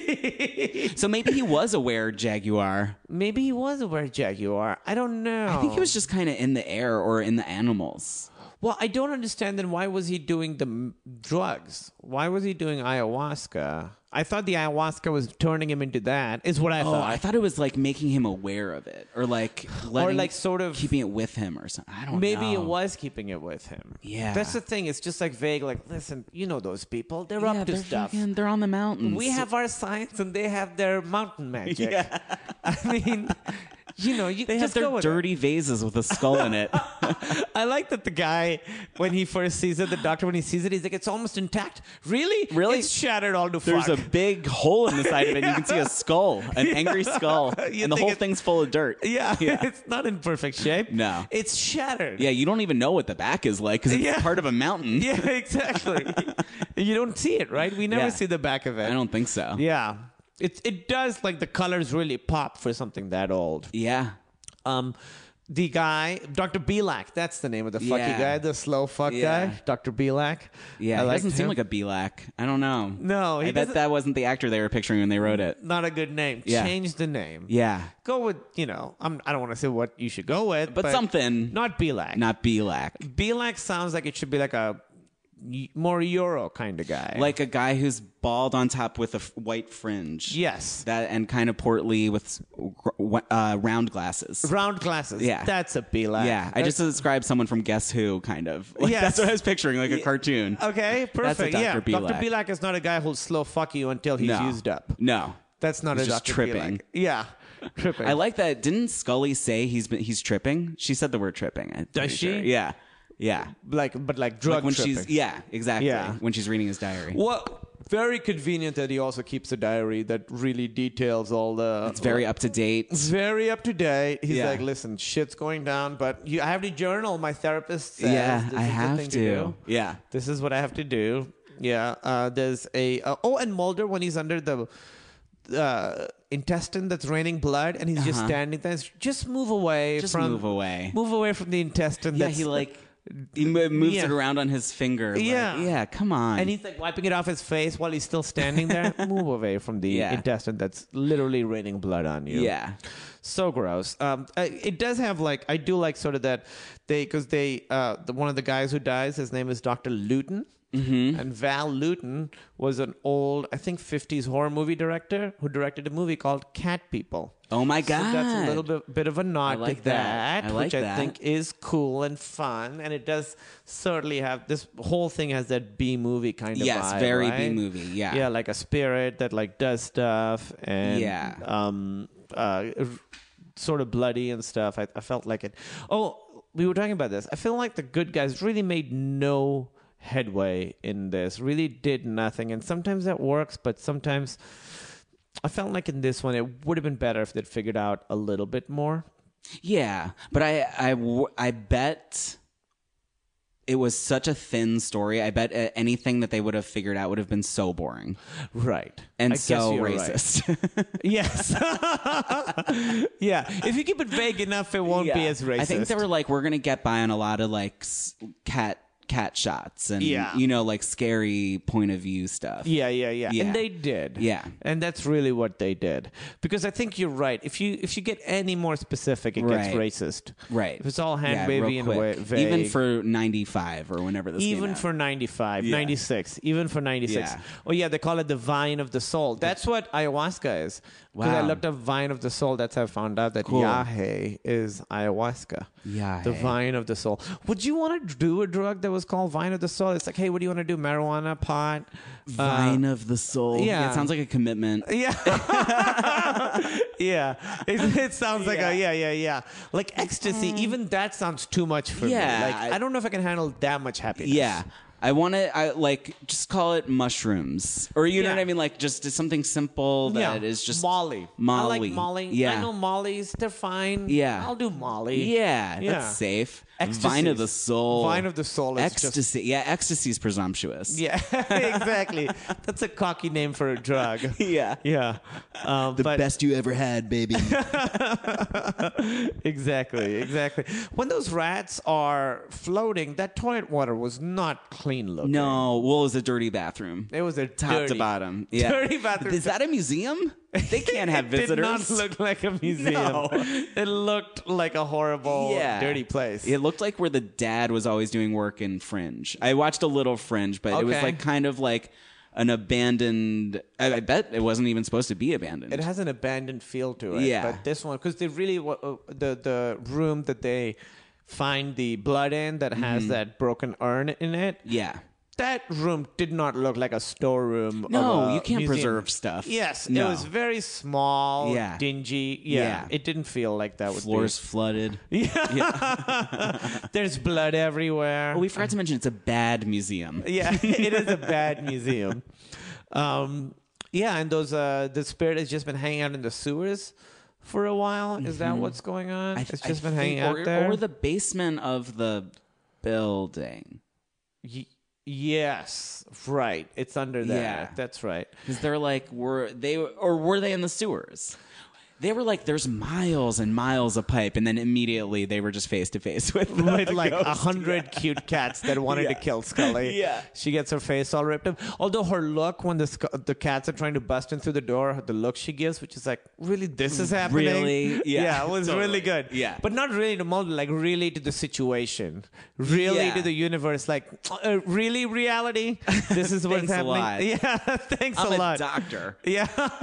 think. So maybe he was a were-jaguar. Maybe he was a were-jaguar. I don't know. I think he was just kind of in the air or in the animals. Well, I don't understand then why was he doing the m- drugs? Why was he doing ayahuasca? I thought the ayahuasca was turning him into that, is what I Oh, thought. I thought it was like making him aware of it or like letting, like sort of- keeping it with him or something. I don't Maybe know. it was keeping it with him. Yeah. That's the thing. It's just like vague, like, listen, you know those people. They're Yeah, up to they're stuff. fucking- they're on the mountains. We have our science and they have their mountain magic. Yeah. I mean, you know, you They just have go their with dirty vases with a skull in it. it. I like that the guy, when he first sees it, the doctor, when he sees it, he's like, it's almost intact. Really? Really? It's shattered all to There's fuck. a big hole in the side of it. And you can see a skull, an angry skull, You and the think whole it- thing's full of dirt. Yeah, Yeah. it's not in perfect shape. No. It's shattered. Yeah, you don't even know what the back is like because it's Yeah. part of a mountain. Yeah, exactly. You don't see it, right? We never Yeah. see the back of it. I don't think so. Yeah. It, it does, like, the colors really pop for something that old. Yeah. Um, the guy, Doctor Belak, that's the name of the fucky Yeah. guy, the slow fuck Yeah. guy, Doctor Belak. Yeah, I he liked doesn't seem him. like a Belak. I don't know. No, he I bet doesn't- that wasn't the actor they were picturing when they wrote it. Not a good name. Yeah. Change the name. Yeah, Go with, you know, I'm, I don't want to say what you should go with, but, something. Not Belak. Not Belak. Belak sounds like it should be like a y- more Euro kind of guy. Like a guy who's bald on top with a f- white fringe. Yes. That and kind of portly with uh, round glasses. Round glasses. Yeah. That's a Belak. Yeah, I just described someone from Guess Who, kind of. Like, Yes. That's what I was picturing, like a cartoon. Okay, perfect. That's a Doctor Yeah, Belak. Doctor Belak is not a guy who'll slow fuck you until he's No. used up. No. That's not He's a just Doctor tripping. Belak. Yeah, tripping. I like that. Didn't Scully say he's been he's tripping? She said the word tripping. I'm pretty Does she? sure. Yeah. Yeah. like, but like drug Like when tripping. she's yeah, exactly. Yeah. When she's reading his diary. Well, Very convenient that he also keeps a diary that really details all the. It's very up to date. It's very up to date. He's Yeah. like, listen, shit's going down, but you, I have to journal. My therapist says Yeah, this I is the have thing to. do. Yeah. This is what I have to do. Yeah. Uh, there's a. Uh, oh, and Mulder, when he's under the uh, intestine that's raining blood and he's just Uh-huh. standing there, just move away Just from. move away. Move away from the intestine. Yeah, that's, he like he mo- moves Yeah. it around on his finger. like, Yeah. yeah. Come on. And he's like wiping it off his face while he's still standing there. Move away from the Yeah. intestine that's literally raining blood on you. Yeah. So gross. Um, I- it does have like I do like sort of that they because they uh the, one of the guys who dies, his name is Doctor Luton. Mm-hmm. And Val Luton was an old, I think, fifties horror movie director who directed a movie called Cat People. Oh my So god. that's a little bit, bit of a nod I like to that. that, I like which I that. think is cool and fun. And it does certainly have this whole thing has that B movie kind of Yes, vibe, very right? B-movie, yeah. Yeah, like a spirit that like does stuff and Yeah. um uh r- sort of bloody and stuff. I, I felt like it. Oh, we were talking about this. I feel like the good guys really made no headway in this. Really did nothing. And sometimes that works, but sometimes I felt like in this one it would have been better if they'd figured out a little bit more. Yeah, but I, I, w- I bet it was such a thin story. I bet uh, anything that they would have figured out would have been so boring. Right. And I guess so you're racist. right. Yes. Yeah. If you keep it vague enough, it won't be Yeah. as racist. I think they were like, we're going to get by on a lot of like s- cat cat shots and, Yeah. you know, like scary point of view stuff. Yeah, yeah, yeah, Yeah. and they did. Yeah. and that's really what they did. Because I think you're right. If you if you get any more specific, it gets Right. racist. Right. If it's all hand Yeah, wavy real and quick. wa- vague, Even for ninety-five or whenever this even came out. for ninety-five, Yeah. ninety-six, even for ninety-six. Yeah. Oh yeah, they call it the vine of the soul. That's what ayahuasca is. Because I Wow. looked up vine of the soul. That's how I found out that Cool. Yahe is ayahuasca. Yahe. The vine of the soul. Would you want to do a drug that was called vine of the soul? It's like, hey, what do you want to do? Marijuana, pot, Vine uh, of the soul. yeah. It sounds like a commitment. Yeah. Yeah. It, it sounds like a, yeah, yeah, yeah. Like ecstasy, even that sounds too much for Yeah, me. Like, I- I, don't know if I can handle that much happiness. Yeah. I want to, I like, just call it mushrooms. Or, you know Yeah. what I mean? Like, just something simple that is just. Molly. Molly. I like Molly. Yeah. I know Molly's. They're fine. Yeah. I'll do Molly. Yeah, Yeah. that's safe. Ecstasies. Vine of the soul. Vine of the soul is just- Ecstasy. Yeah, ecstasy's presumptuous. Yeah, exactly. That's a cocky name for a drug. Yeah. Yeah. Um, The but best you ever had, baby. exactly, exactly. When those rats are floating, that toilet water was not clean looking. No, well, it was a dirty bathroom. It was a Top dirty, to bottom. Yeah. dirty bathroom. Is that a museum? They can't have visitors. It did not look like a museum. No. It looked like a horrible, Yeah. dirty place. It looked like where the dad was always doing work in Fringe. I watched a little Fringe, but it was Okay. like kind of like an abandoned. I, I bet it wasn't even supposed to be abandoned. It has an abandoned feel to it. Yeah. But this one, because they really, wa- uh, the the room that they find the blood in that has Mhm. that broken urn in it. Yeah. That room did not look like a storeroom. No, of a you can't museum. preserve stuff. Yes, No. it was very small, Yeah. dingy. Yeah, Yeah. it didn't feel like that would Floors be. flooded. Yeah. There's blood everywhere. Oh, we forgot to mention it's a bad museum. Yeah, it is a bad museum. Um, yeah, and those uh, the spirit has just been hanging out in the sewers for a while. Is that Mhm. what's going on? I- it's I just been think- hanging out or, there. or the basement of the building. Y- yes, right. It's under there. Yeah. That's right. Because they're like, were they or were they in the sewers? They were like, there's miles and miles of pipe, and then immediately they were just face to face with the With like a ghost. hundred cute cats that wanted to Yeah. kill Scully. Yeah. She gets her face all ripped up. Although her look when the sc- the cats are trying to bust in through the door, the look she gives, which is like, really, this is happening? Really? Yeah, it was totally. really good. Yeah. But not really to Mulder, like really to the situation. Really Yeah. to the universe. Like, uh, really reality? This is what's Thanks a happening? lot. Yeah, thanks I'm a a lot. doctor. Yeah.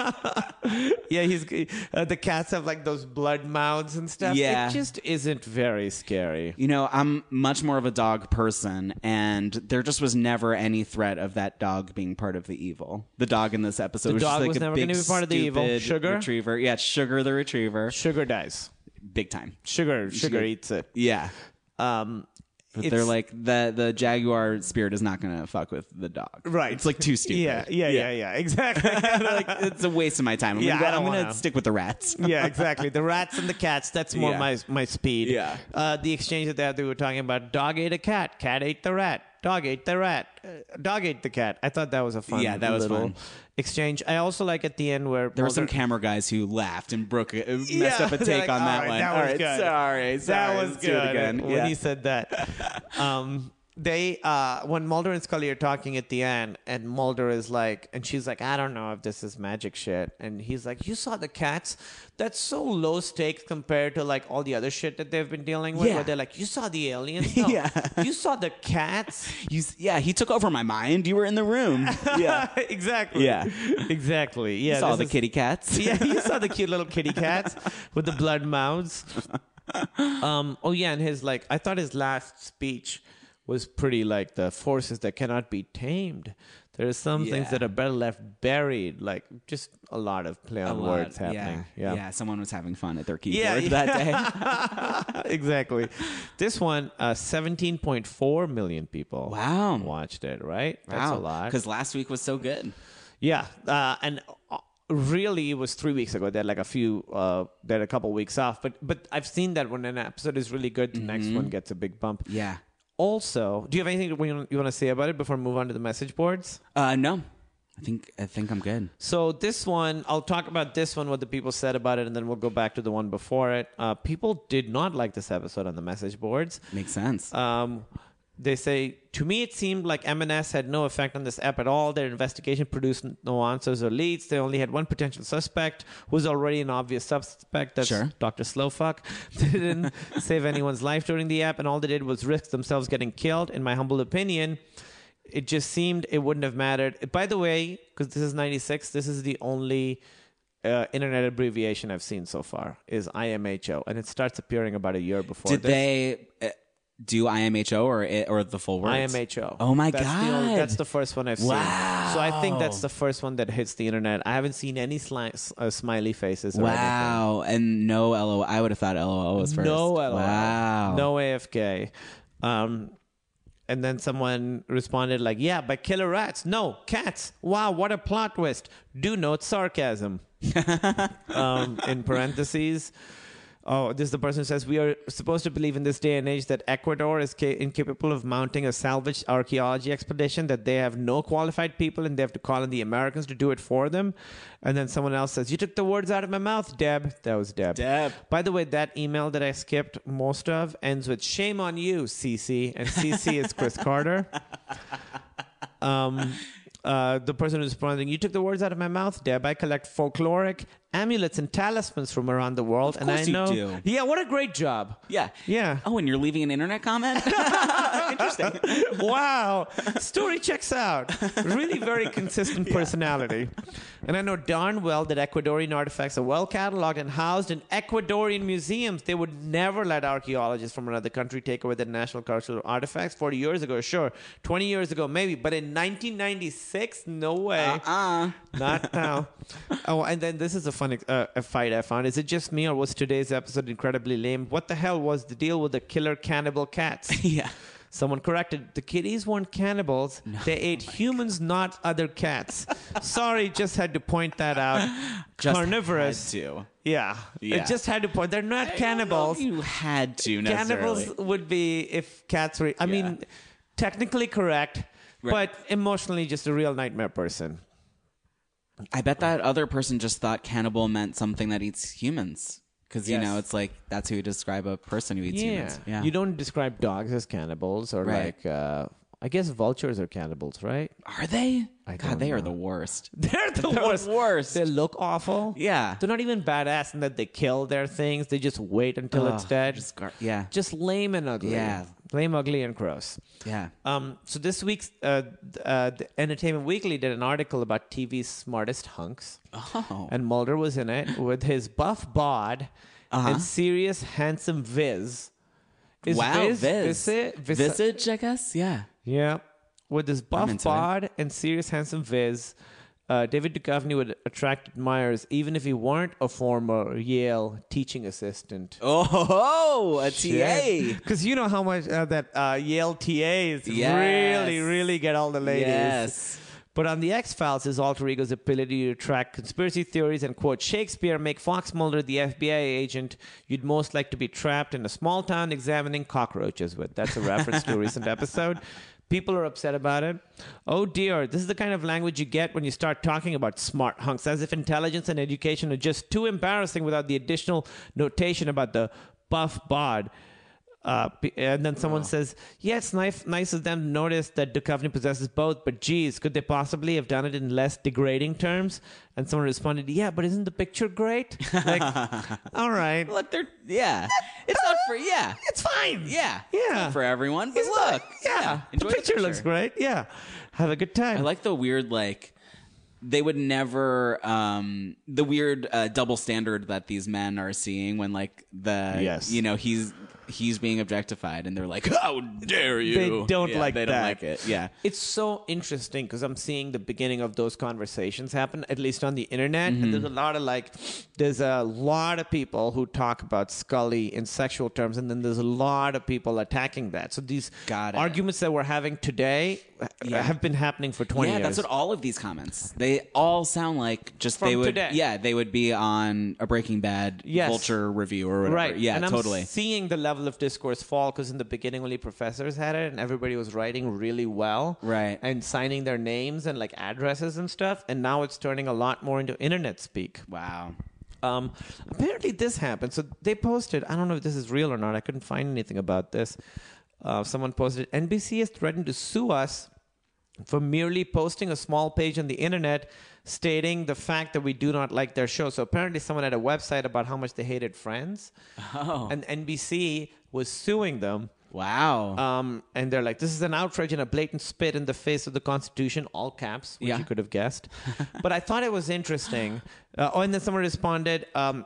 Yeah, he's uh, the cats have like those blood mouths and stuff. Yeah. It just isn't very scary. You know, I'm much more of a dog person, and there just was never any threat of that dog being part of the evil. The dog in this episode The was dog just like was a never big, gonna be part of the evil. stupid Sugar? retriever. Yeah, Sugar the retriever. Sugar dies. Big time. Sugar, sugar Sugar. eats it. Yeah. Um, But It's- they're like the the jaguar spirit is not gonna fuck with the dog. Right. It's like too stupid. Yeah, yeah, yeah, yeah. Exactly. like it's a waste of my time. I'm Yeah, gonna, go, I don't I'm gonna wanna. stick with the rats. Yeah, exactly. The rats and the cats, that's more Yeah. my my speed. Yeah. Uh, the exchange that they, had, they were talking about, dog ate a cat, cat ate the rat, dog ate the rat, uh, dog ate the cat. I thought that was a fun Yeah, that was little fun. exchange. I also like at the end where There were some Mulder- camera guys who laughed and Brooke uh, messed Yeah, up a they're take like, on "All that right, one. that All was right, good. sorry, sorry. That was Let's do it good again. when Yeah. he said that. um, they uh, when Mulder and Scully are talking at the end, and Mulder is like, and she's like, I don't know if this is magic shit, and he's like, you saw the cats? That's so low stakes compared to like all the other shit that they've been dealing with. Yeah. Where they're like, you saw the aliens? No. Yeah. You saw the cats? You, s- yeah, he took over my mind. You were in the room. Yeah, exactly. Yeah. Exactly. Yeah. you saw this the is- kitty cats. Yeah, you saw the cute little kitty cats with the blood mouths. Um, oh yeah, and his like, I thought his last speech was pretty like the forces that cannot be tamed. There are some things Yeah. that are better left buried. Like just a lot of play A on lot, words happening. Yeah. Yeah, yeah, someone was having fun at their Yeah, keyboard that day. exactly. This one, uh, seventeen point four million people. Wow. watched it. Right, that's a lot. Because last week was so good. Yeah, uh, and uh, really, it was three weeks ago. They had like a few, uh, they had a couple weeks off. But but I've seen that when an episode is really good, the next one gets a big bump. Yeah. Also, do you have anything you want to say about it before we move on to the message boards? Uh, no, I think I think I'm good. So this one, I'll talk about this one, what the people said about it, and then we'll go back to the one before it. Uh, people did not like this episode on the message boards. Makes sense. Um, they say, to me, it seemed like M and S had no effect on this ep at all. Their investigation produced no answers or leads. They only had one potential suspect who was already an obvious suspect. That's Sure. Doctor Slowfuck. They didn't save anyone's life during the ep, and all they did was risk themselves getting killed. In my humble opinion, it just seemed it wouldn't have mattered. By the way, because this is ninety-six, this is the only uh, internet abbreviation I've seen so far, is I M H O, and it starts appearing about a year before Did this. they uh, do I M H O or it, or the full words? I M H O. Oh my that's god, The only, that's the first one I've seen. Wow. So I think that's the first one that hits the internet. I haven't seen any sli- uh, smiley faces. Or Wow, and no L O L. I would have thought L O L was anything. first. No L O L. Wow. No A F K. Um, and then someone responded like, "Yeah, by killer rats. No, cats. Wow, what a plot twist. Do note sarcasm." um, in parentheses. Oh, this is the person who says, we are supposed to believe in this day and age that Ecuador is ca- incapable of mounting a salvage archaeology expedition, that they have no qualified people and they have to call in the Americans to do it for them. And then someone else says, you took the words out of my mouth, Deb. That was Deb. Deb. By the way, that email that I skipped most of ends with, shame on you, Cece. And Cece is Chris Carter. Um... Uh, the person who's responding, you took the words out of my mouth, Deb. I collect folkloric amulets and talismans from around the world. Of and I course you know, do. Yeah, what a great job. Yeah. Yeah. Oh, and you're leaving an internet comment? Interesting. Wow. Story checks out. Really very consistent personality. And I know darn well that Ecuadorian artifacts are well cataloged and housed in Ecuadorian museums. They would never let archaeologists from another country take away their national cultural artifacts. forty years ago, sure. twenty years ago, maybe. But in nineteen ninety-six, no way. Uh-uh. Not now. Oh, and then this is a fun uh, a fight I found. Is it just me, or was today's episode incredibly lame? What the hell was the deal with the killer cannibal cats? Yeah. Someone corrected. The kitties weren't cannibals. No. They ate humans, not other cats. Sorry, just had to point that out. Just Carnivorous. had to. Yeah. Yeah. It just had to point. They're not I don't cannibals. know if you had to necessarily. Cannibals would be if cats were. I Yeah. mean, technically correct, Right. but emotionally just a real nightmare person. I bet that other person just thought cannibal meant something that eats humans. Because, you Yes. know, it's like, that's who you describe a person who eats humans. Yeah. You don't describe dogs as cannibals or Right. like, uh, I guess vultures are cannibals, right? Are they? I God, don't they are know. the worst. They're the They're worst. the worst. They look awful. Yeah. They're not even badass in that they kill their things. They just wait until it's Ugh, dead. just gar- yeah. Just lame and ugly. Yeah. Lame, ugly, and gross. Yeah. Um, so this week's uh, uh, the Entertainment Weekly did an article about T V's smartest hunks. Oh. And Mulder was in it with his buff bod Uh-huh. and serious, handsome Viz. Is Wow, Viz. Viz. Viz it? Viz- Visage, I guess? Yeah. Yeah. With his buff into it. bod and serious, handsome Viz. Uh, David Duchovny would attract admirers even if he weren't a former Yale teaching assistant. Oh, a T A. Because you know how much uh, that uh, Yale T As Yes. really, really get all the ladies. Yes. But on The X-Files, his alter ego's ability to track conspiracy theories and quote Shakespeare make Fox Mulder the F B I agent you'd most like to be trapped in a small town examining cockroaches with. That's a reference to a recent episode. People are upset about it. Oh dear, this is the kind of language you get when you start talking about smart hunks, as if intelligence and education are just too embarrassing without the additional notation about the buff bod. Uh, and then someone oh. says, yeah, it's nice, nice of them to notice that Duchovny possesses both, but geez, could they possibly have done it in less degrading terms? And someone responded, yeah, but isn't the picture great? Like, all right. Look, they're, yeah. It's not for, yeah. It's fine. Yeah. Yeah. It's not for everyone, but It's look. not- yeah. yeah. Enjoy the, picture the picture looks great. Yeah. Have a good time. I like the weird, like, they would never, um, the weird uh, double standard that these men are seeing when, like, the, Yes. you know, he's, he's being objectified and they're like, how dare you? They don't Yeah, like they that. don't like it. Yeah. It's so interesting because I'm seeing the beginning of those conversations happen, at least on the internet. Mm-hmm. And there's a lot of like, there's a lot of people who talk about Scully in sexual terms, and then there's a lot of people attacking that. So these Got it. arguments that we're having today Yeah. have been happening for twenty yeah, years. that's what all of these comments. They all sound like just From they would. today. Yeah, they would be on a Breaking Bad Yes. Vulture review or whatever. Right. Yeah, and I'm totally. seeing the level of discourse fall because in the beginning only professors had it and everybody was writing really well. Right. And signing their names and like addresses and stuff. And now it's turning a lot more into internet speak. Wow. Um, apparently this happened. So they posted, I don't know if this is real or not. I couldn't find anything about this. Uh, someone posted, N B C has threatened to sue us for merely posting a small page on the internet stating the fact that we do not like their show. So apparently someone had a website about how much they hated Friends. Oh. And N B C was suing them. Wow. Um, and they're like, this is an outrage and a blatant spit in the face of the Constitution, all caps, which Yeah. you could have guessed. But I thought it was interesting. Uh, oh, and then someone responded, um,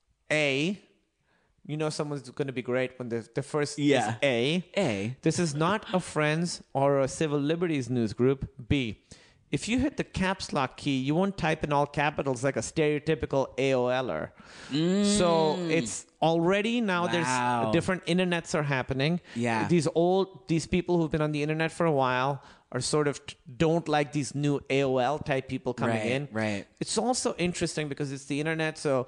A, you know someone's going to be great when the, the first Yeah. is A. A. This is not a Friends or a civil liberties news group. B, if you hit the caps lock key, you won't type in all capitals like a stereotypical AOLer. So it's already now Wow. there's different internets are happening. Yeah. These old, these people who've been on the internet for a while are sort of t- don't like these new A O L type people coming Right, in. right. It's also interesting because it's the internet. So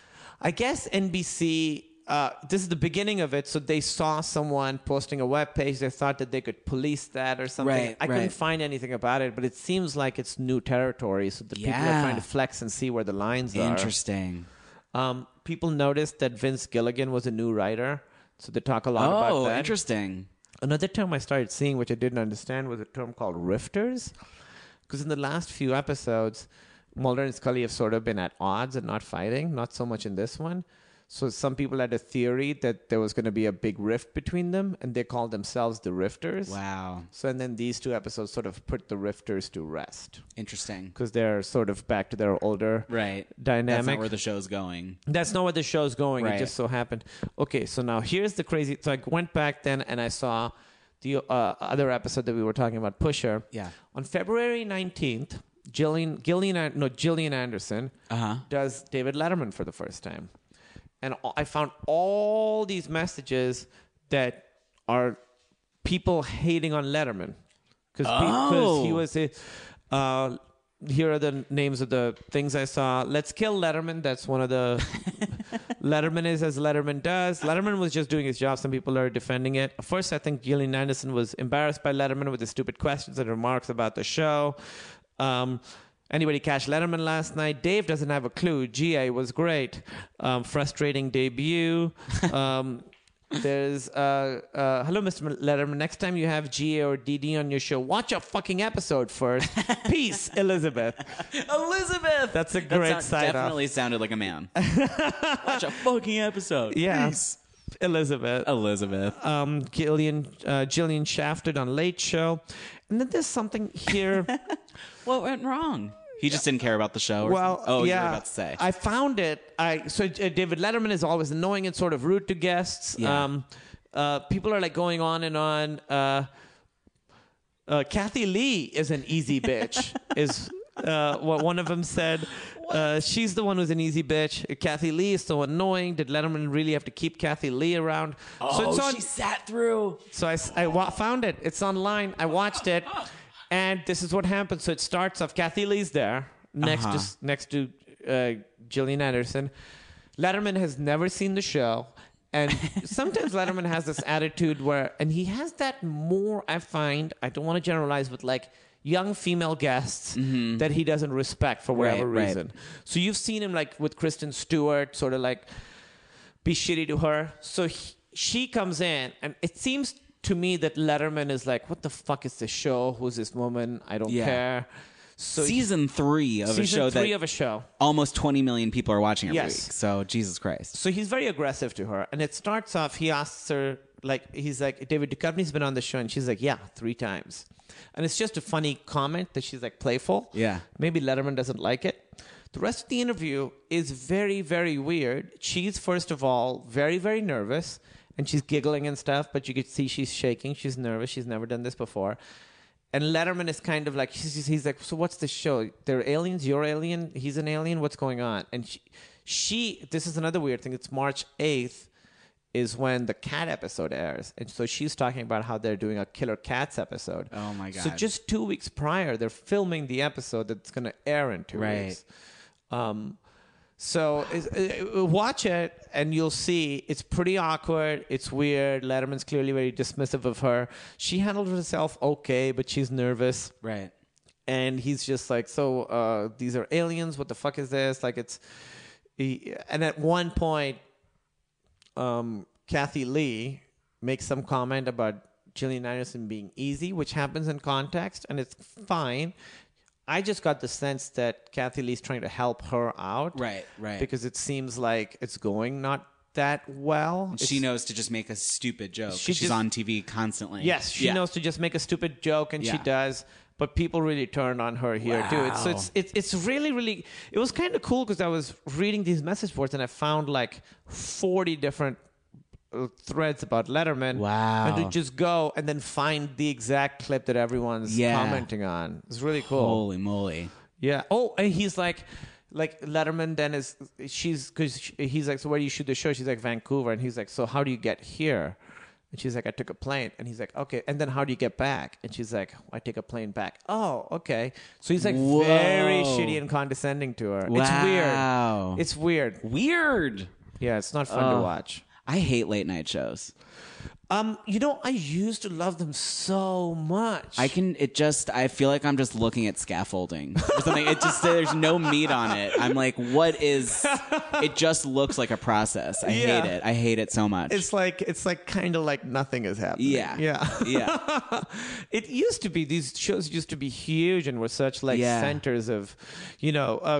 I guess N B C, uh, this is the beginning of it. So they saw someone posting a web page. They thought that they could police that or something. Right, I couldn't right. find anything about it, but it seems like it's new territory. So the people are Yeah. trying to flex and see where the lines are. Interesting. Um, people noticed that Vince Gilligan was a new writer. So they talk a lot about Oh, that. interesting. Another term I started seeing, which I didn't understand, was a term called rifters. Because in the last few episodes, Mulder and Scully have sort of been at odds and not fighting, not so much in this one. So some people had a theory that there was going to be a big rift between them, and they called themselves the rifters. Wow. So and then these two episodes sort of put the rifters to rest. Interesting. Because they're sort of back to their older Right. dynamic. That's not where the show's going. That's not where the show's going. Right. It just so happened. Okay, so now here's the crazy. So I went back then and I saw the uh, other episode that we were talking about, Pusher. Yeah. On February nineteenth, Gillian, Gillian, no, Gillian Anderson Uh-huh. does David Letterman for the first time. And I found all these messages that are people hating on Letterman. Because Oh. he was a... Uh, here are the names of the things I saw. Let's kill Letterman. That's one of the... Letterman is as Letterman does. Letterman was just doing his job. Some people are defending it. First, I think Gillian Anderson was embarrassed by Letterman with his stupid questions and remarks about the show. Um, anybody catch Letterman last night? Dave doesn't have a clue. G A was great. Um, frustrating debut. Um, there's, uh, uh, hello, Mister Letterman. Next time you have G A or D D on your show, watch a fucking episode first. Peace, Elizabeth. Elizabeth! That's a That great sound- side off. Definitely sounded like a man. Watch a fucking episode. Yeah. Peace. Elizabeth. Elizabeth. Um, Gillian, uh, Gillian Shafted on Late Show. And then there's something here. What went wrong? He just didn't care about the show. Or Well, something? oh, yeah, you were about to say. I found it. I so uh, David Letterman is always annoying and sort of rude to guests. Yeah. Um, uh, people are like going on and on. Uh, uh, Kathy Lee is an easy bitch. is Uh, what one of them said, uh, she's the one who's an easy bitch. Kathy Lee is so annoying. Did Letterman really have to keep Kathy Lee around? Oh, so it's on, she sat through. So I, I wa- found it. It's online. I watched it. And this is what happens. So it starts off, Kathy Lee's there next Uh-huh. to next to uh, Gillian Anderson. Letterman has never seen the show. And sometimes Letterman has this attitude where, and he has that more, I find, I don't want to generalize, but like young female guests Mm-hmm. that he doesn't respect for whatever Right, right. reason. So you've seen him like with Kristen Stewart, sort of like be shitty to her. So he, she comes in, and it seems to me that Letterman is like, what the fuck is this show? Who's this woman? I don't Yeah. care. So season three of season a show three that of a show. almost twenty million people are watching every Yes. week. So Jesus Christ. So he's very aggressive to her. And it starts off, he asks her, like, he's like, David Duchovny's been on the show. And she's like, yeah, three times. And it's just a funny comment that she's like playful. Yeah. Maybe Letterman doesn't like it. The rest of the interview is very, very weird. She's, first of all, very, very nervous. And she's giggling and stuff, but you could see she's shaking. She's nervous. She's never done this before. And Letterman is kind of like, he's, he's like, so what's the show? They're aliens? You're alien? He's an alien? What's going on? And she, she, this is another weird thing. It's March eighth is when the cat episode airs. And so she's talking about how they're doing a Killer Cats episode. Oh, my God. So just two weeks prior, they're filming the episode that's going to air in two Right. weeks. Um, so is- uh, watch it and you'll see it's pretty awkward. It's weird. Letterman's clearly very dismissive of her. She handled herself okay, but she's nervous. Right. And he's just like, so uh, these are aliens. What the fuck is this? Like it's, he, and at one point, um, Kathy Lee makes some comment about Gillian Anderson being easy, which happens in context, and it's fine. I just got the sense that Kathy Lee's trying to help her out. Right, right. Because it seems like it's going not that well. And It's- she knows to just make a stupid joke. She She she's just- on T V constantly. Yes, she Yeah. knows to just make a stupid joke, and she Yeah. does. But people really turned on her here too. It's, so Wow. it's it's it's really really. It was kind of cool because I was reading these message boards and I found like forty different uh, threads about Letterman. Wow. And to just go and then find the exact clip that everyone's Yeah. commenting on. It's really cool. Holy moly. Yeah. Oh, and he's like, like Letterman then is, she's, because he's like, so where do you shoot the show? She's like, Vancouver. And he's like, so how do you get here? And she's like, I took a plane. And he's like, okay. And then how do you get back? And she's like, I take a plane back. Oh, okay. So he's like Whoa. very shitty and condescending to her. Wow. It's weird. It's weird. Weird. Yeah, it's not fun to Oh. watch. I hate late night shows. Um, you know, I used to love them so much. I can, it just, I feel like I'm just looking at scaffolding or something. It just, there's no meat on it. I'm like, what is, it just looks like a process. I Yeah. hate it. I hate it so much. It's like it's like kind of like nothing is happening. Yeah. yeah, Yeah. It used to be these shows used to be huge and were such like Yeah. centers of, you know, uh,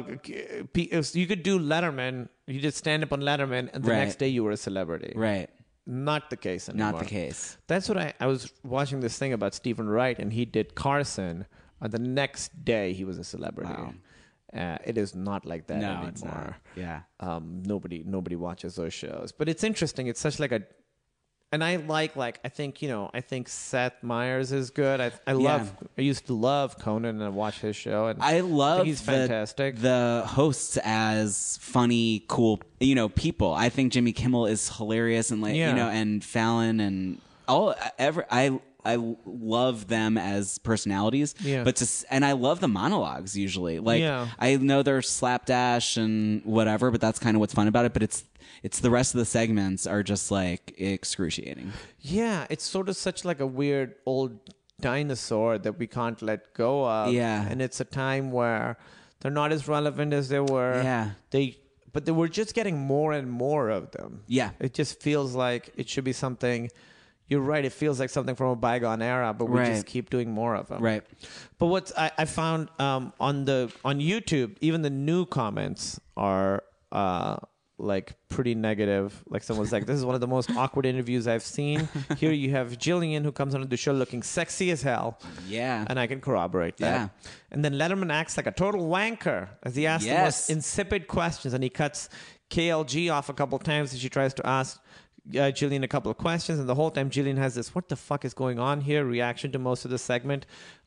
you could do Letterman. You just stand up on Letterman, and the Right. next day you were a celebrity. right. Not the case anymore. Not the case. That's what I I was watching this thing about Stephen Wright, and he did Carson. And the next day he was a celebrity. Wow. Uh, it is not like that No, anymore. it's not. Yeah. Um, nobody nobody watches those shows, but it's interesting. It's such like a, and I like like I think you know I think Seth Meyers is good. I I love I used to love Conan and I watch his show. And I love think he's the- fantastic. The hosts as funny, cool, you know, people. I think Jimmy Kimmel is hilarious, and like Yeah. you know, and Fallon and all. Ever, I I love them as personalities. Yeah. But to, s- and I love the monologues usually. Like Yeah. I know they're slapdash and whatever, but that's kind of what's fun about it. But it's it's the rest of the segments are just like excruciating. Yeah, it's sort of such like a weird old dinosaur that we can't let go of. Yeah. And it's a time where they're not as relevant as they were. Yeah. They but they were just getting more and more of them. Yeah. It just feels like it should be something. You're right. It feels like something from a bygone era, but we Right. just keep doing more of them. Right. But what I, I found um, on the on YouTube, even the new comments are uh, like pretty negative. Like someone's like, "This is one of the most awkward interviews I've seen." Here you have Jillian, who comes on the show looking sexy as hell. Yeah. And I can corroborate that. Yeah. And then Letterman acts like a total wanker as he asks the Yes. most insipid questions, and he cuts K L G off a couple times as she tries to ask uh, Jillian a couple of questions, and the whole time Jillian has this "what the fuck is going on here" reaction to most of the segment.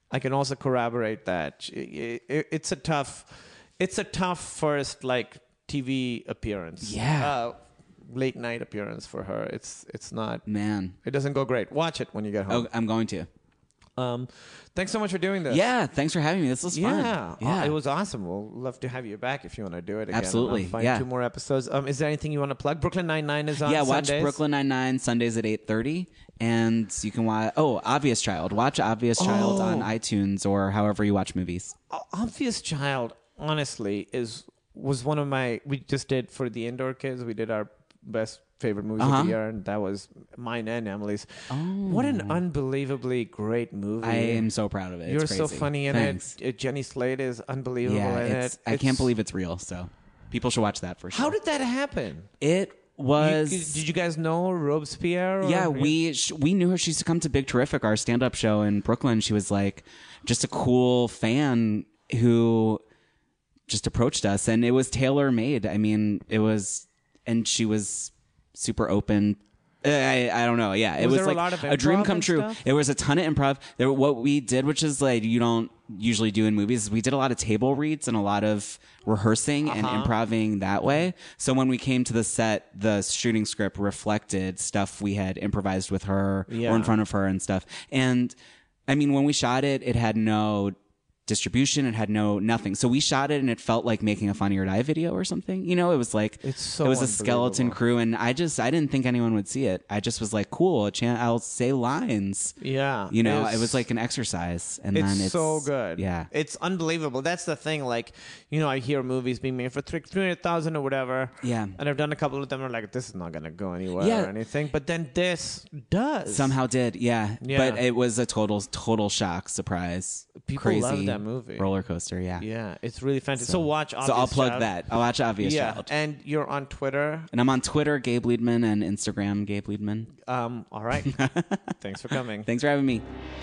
I can also corroborate that. It, it, it's a tough, it's a tough first like T V appearance. Yeah. Uh, late night appearance for her. It's it's not. Man. It doesn't go great. Watch it when you get home. Oh, I'm going to. Um, thanks so much for doing this. Yeah, thanks for having me. This was fun. Yeah, Yeah. Uh, it was awesome. We'll love to have you back if you want to do it again. Absolutely, I'll find yeah. two more episodes. Um, is there anything you want to plug? Brooklyn Nine-Nine is on Yeah, watch Sundays. Brooklyn Nine-Nine Sundays at eight thirty. And you can watch, oh, Obvious Child. Watch Obvious Child Oh. on iTunes or however you watch movies. Obvious Child, honestly, is was one of my. We just did for the indoor kids. We did our best favorite movies Uh-huh. of the year, and that was mine and Emily's. Oh. What an unbelievably great movie! I am so proud of it. You're It's so crazy. funny in Thanks. it. Uh, Jenny Slate is unbelievable Yeah, in it's, it. I can't It's- believe it's real. So people should watch that for sure. How did that happen? It was. You- did you guys know Robespierre? or- Yeah, we sh- we knew her. She used to come to Big Terrific, our stand up show in Brooklyn. She was like just a cool fan who just approached us, and it was tailor made. I mean, it was, and she was super open. I, I don't know. Yeah, it Was was, there a like lot of a dream improv come and true. stuff? There was a ton of improv. There, what we did, which is like you don't usually do in movies, is we did a lot of table reads and a lot of rehearsing and Uh-huh. improving that way. So when we came to the set, the shooting script reflected stuff we had improvised with her Yeah. or in front of her and stuff. And I mean, when we shot it, it had no distribution. It had no nothing. So we shot it and it felt like making a Funny or Die video or something. You know, it was like It's so it was a skeleton unbelievable. crew, and I just I didn't think anyone would see it. I just was like, cool, a chan- I'll say lines. Yeah, You know, it's- it was like an exercise, and It's, then it's so good. Yeah, It's unbelievable. That's the thing. Like, you know, I hear movies being made for three hundred thousand or whatever. Yeah. And I've done a couple of them. And I'm like, this is not going to go anywhere Yeah. or anything. But then this does. somehow did. Yeah. Yeah. But it was a total total shock, surprise. People Crazy love that movie. roller coaster. Yeah. Yeah, it's really fantastic. So, watch Obvious So I'll plug Child. that. I'll watch Obvious Yeah, Child. and you're on Twitter. And I'm on Twitter, Gabe Liedman, and Instagram, Gabe Liedman. Um, all right. Thanks for coming. Thanks for having me.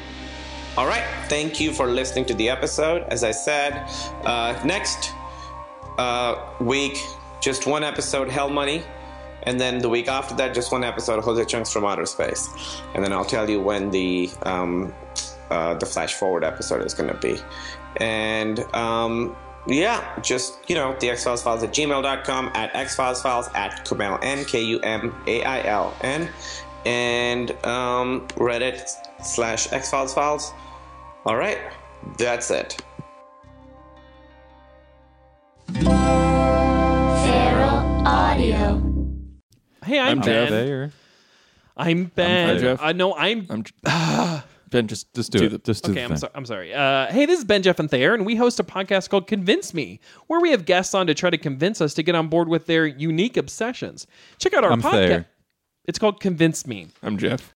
All right. Thank you for listening to the episode. As I said, uh, next uh, week, just one episode, Hell Money. And then the week after that, just one episode, Jose Chunks from Outer Space. And then I'll tell you when the um, uh, the Flash Forward episode is going to be. And um, yeah, just, you know, the X Files Files at gmail dot com, at X Files Files, at Kumail N, K U M A I L N. And um, Reddit slash X Files Files. All right, that's it. Feral Audio. Hey, I'm, I'm Ben. Jeff. Or... I'm Ben. I'm Jeff. Uh, no, I'm. I'm Ben. Just just do, Do it. the- Just do okay, the I'm, thing. so, I'm sorry. Uh, hey, this is Ben, Jeff, and Thayer, and we host a podcast called Convince Me, where we have guests on to try to convince us to get on board with their unique obsessions. Check out our I'm podcast. Thayer. It's called Convince Me. I'm Jeff.